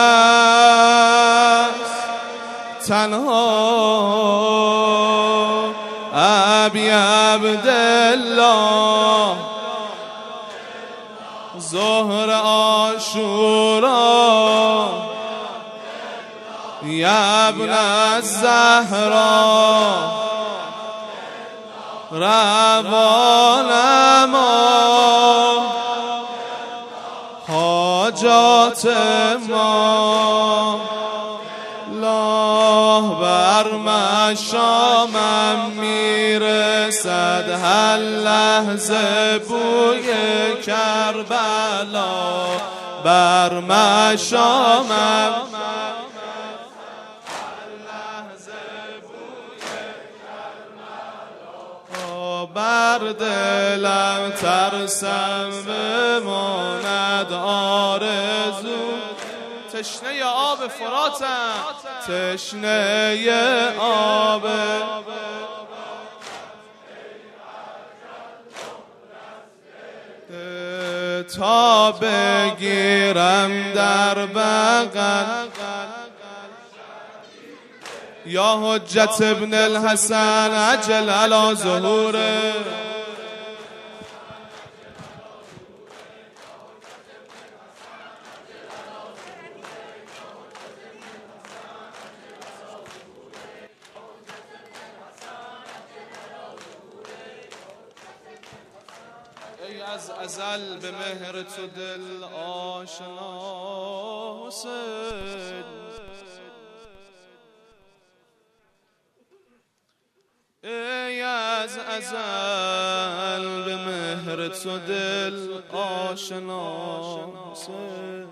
S2: تنها ابی عبدالله ظهر عاشورا یا ابن الزهرا روان ما حاجات ما الله بر مشامم میرسد هر لحظه بوی کربلا بر مشامم بر دلم ترسم بماند آرزو تشنه آب فراتم تشنه آب تا بگیرم در بغل یا حجت ابن الحسن عجل علی ظهوره ای از ازل به مهر تو دل آشنا حسین ای از ازل به مهر تو دل آشنا حسین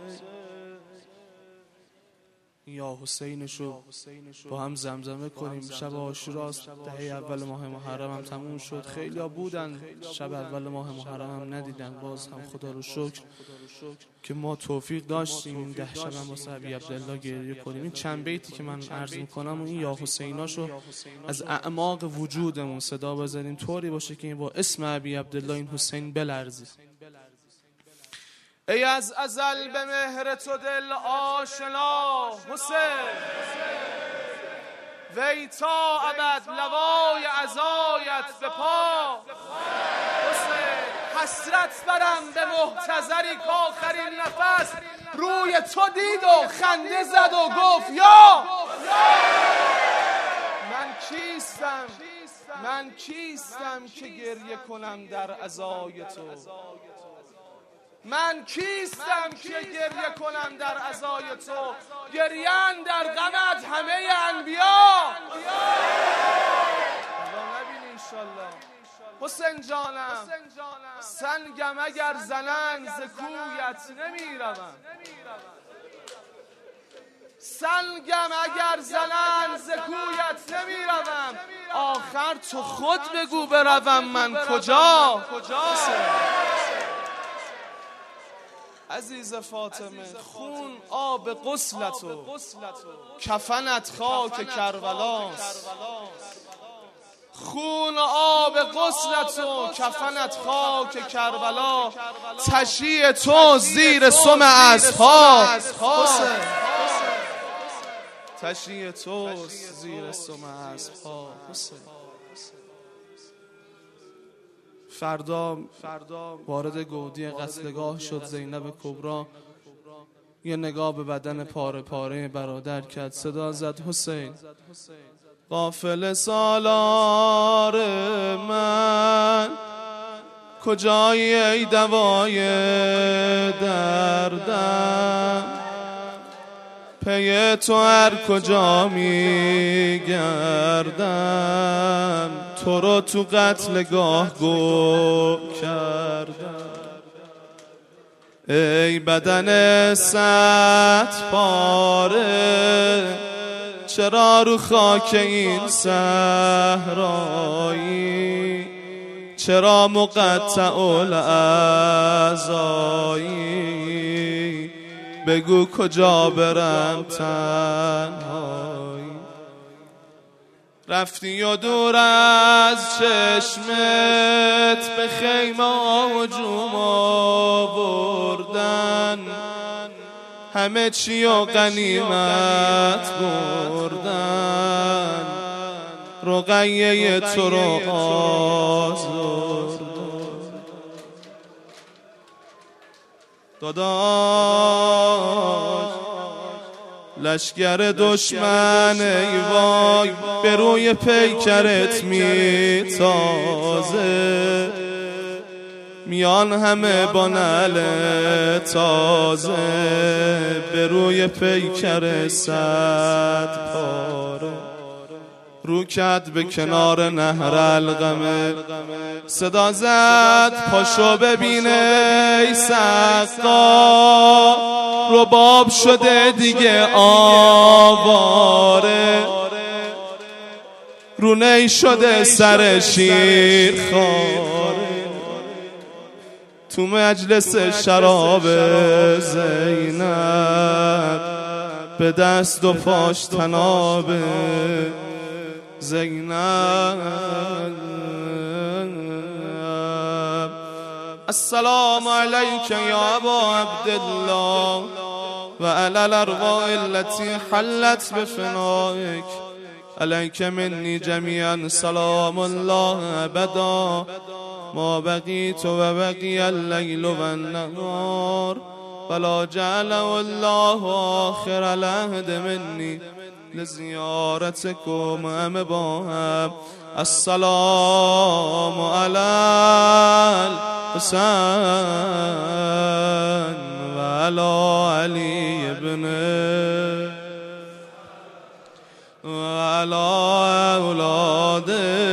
S2: یا حسینشو با هم زمزمه کنیم. شب عاشوراست، دهه اول ماه محرم هم تموم شد. خیلی ها بودن شب اول ماه محرم هم ندیدن، باز هم خدا رو شکر که ما توفیق داشتیم این ده شب هم واسه ابی عبدالله گریه کنیم. این چند بیتی که من عرض میکنم و این یا حسیناشو از اعماق وجودمون صدا بزنیم طوری باشه که این با اسم ابی عبدالله این حسین بلرزه. ای از ازل به مهر تو دل آشنا حسین وی تا ابد لوای عزایت به پا حسین حسرت برم به محتضری کآخرین نفس روی تو دید و خنده زد و گفت یا من کیستم من کیستم که گریه کنم در عزای تو من کیستم که گریه کنم در عزای تو گریان در غمت همه انبیا نبینی انشالله حسین جانم سنگم اگر زنن ز کویت نمیروم سنگم اگر زنن ز کویت نمی روم، آخر تو خود بگو بروم من کجا. عزیز فاطمه خون آب غسلت و کفنت خاک کربلاست. خون و آب غسلت و کفنت خاک کربلا، تشییع تو زیر سم اسب‌ها. تشییع تو زیر سم اسب‌ها. فردا وارد گودی قتلگاه شد زینب کبرا. یه نگاه به بدن پاره پاره برادر کرد، صدا زد حسین. قافل سالار من کجایی ای دوای دردم، پی تو هر کجا می گردم، تو رو تو قتلگاه گم کردم. ای بدن صد پاره چرا رو خاک این صحرایی، چرا مقطع الاعضایی، بگو کجا برم تنهایی. رفتی و دور از چشمت به خیمه هجوم آوردن، همه چی و غنیمت بردن، رقیه تو رو آزردن. داداش لشگر دشمن ای وای به روی پیکرت میتازه، میان همه با نعل تازه، به روی پیکر صد پاره. رو کرد به کنار نهر القمه، صدا زد پاشو ببینه ای سقا، رباب شده دیگه آواره، رونی شده سر شیر خاره. تو مجلس شراب زینب به دست و پاش تناب زینب. السلام علیک یا ابا عبدالله و علی الارواح التي حلت بفنائک، علیک منی جمیعا سلام الله ابدا ما بقیت و بقی اللیل و النهار ولا جعل الله آخر العهد منی لزیارتکم همه با هم. السلام علی الحسین و علی علی ابن و علی اولاد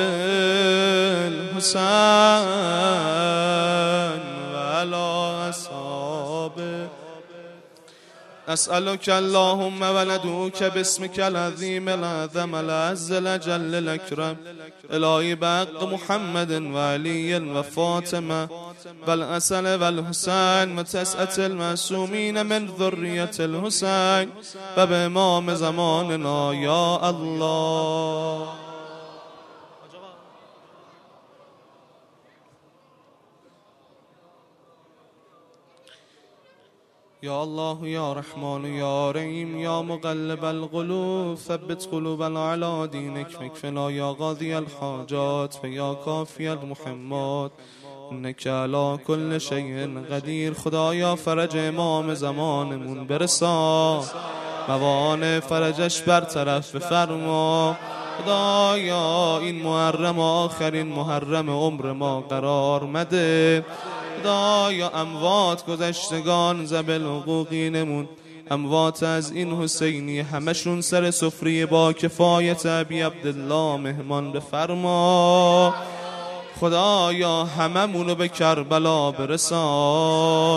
S2: الحسین و علی اصحابه. أسألك اللهم وندعوك باسمك العظيم الأعظم الأعز الأجل الأكرم إلهي بحق محمد وعلي وفاطمة والحسن والحسين وتسعة المعصومين من ذرية الحسين وبإمام زماننا يا الله. يا الله يا رحمن يا رحيم يا مقلب القلوب ثبت قلوبنا على دينك مكفنا يا قاضي الحاجات ويا كافي المحمات انك على كل شيء قدير. خدایا فرج امام زمانمون برسا، موانع فرجش برطرف بفرما. خدایا این محرم آخرین محرم عمر ما قرار مده. خدایا اموات گذشتگان زبل حقوقینمون، اموات از این حسینی همشون سر سفره با کفایت ابی عبدالله مهمان بفرما. خدایا هممونو به کربلا برسان.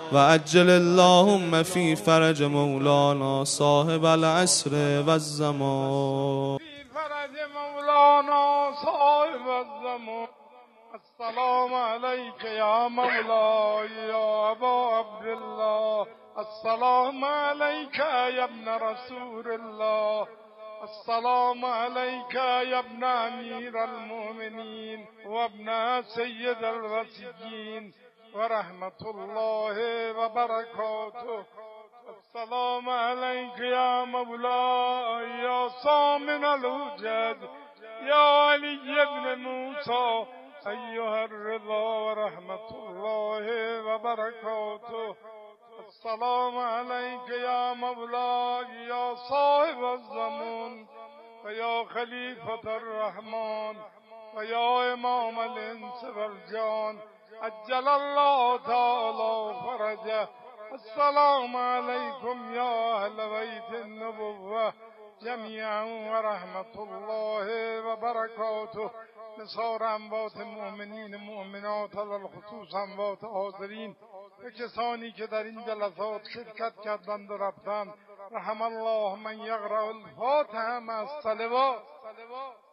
S2: و عجل اللهم فی فرج مولانا صاحب العصر و الزمان.
S3: فی فرج مولانا صاحب الزمان. السلام علیک یا مولاي یا ابا عبدالله. السلام علیک یا ابن رسول الله. السلام عليك يا ابن أمير المؤمنين وابن سيد الوصيين ورحمة الله وبركاته. السلام عليك يا مولاي يا صامن الوجد يا علي بن موسى أيها الرضا ورحمة الله وبركاته. السلام عليك يا مولاي يا صاحب الزمان ويا خليفة الرحمن ويا إمام الإنس والجان عجل الله تعالى فرجه. السلام عليكم يا أهل بيت النبوة جميعا ورحمة الله وبركاته. نثار اموات مؤمنین مؤمنات على الخصوص اموات حاضرین و کسانی که در این جلسات شرکت کردند و رفتند. رحم الله من یقرأ الفاتحه مع الصلوات.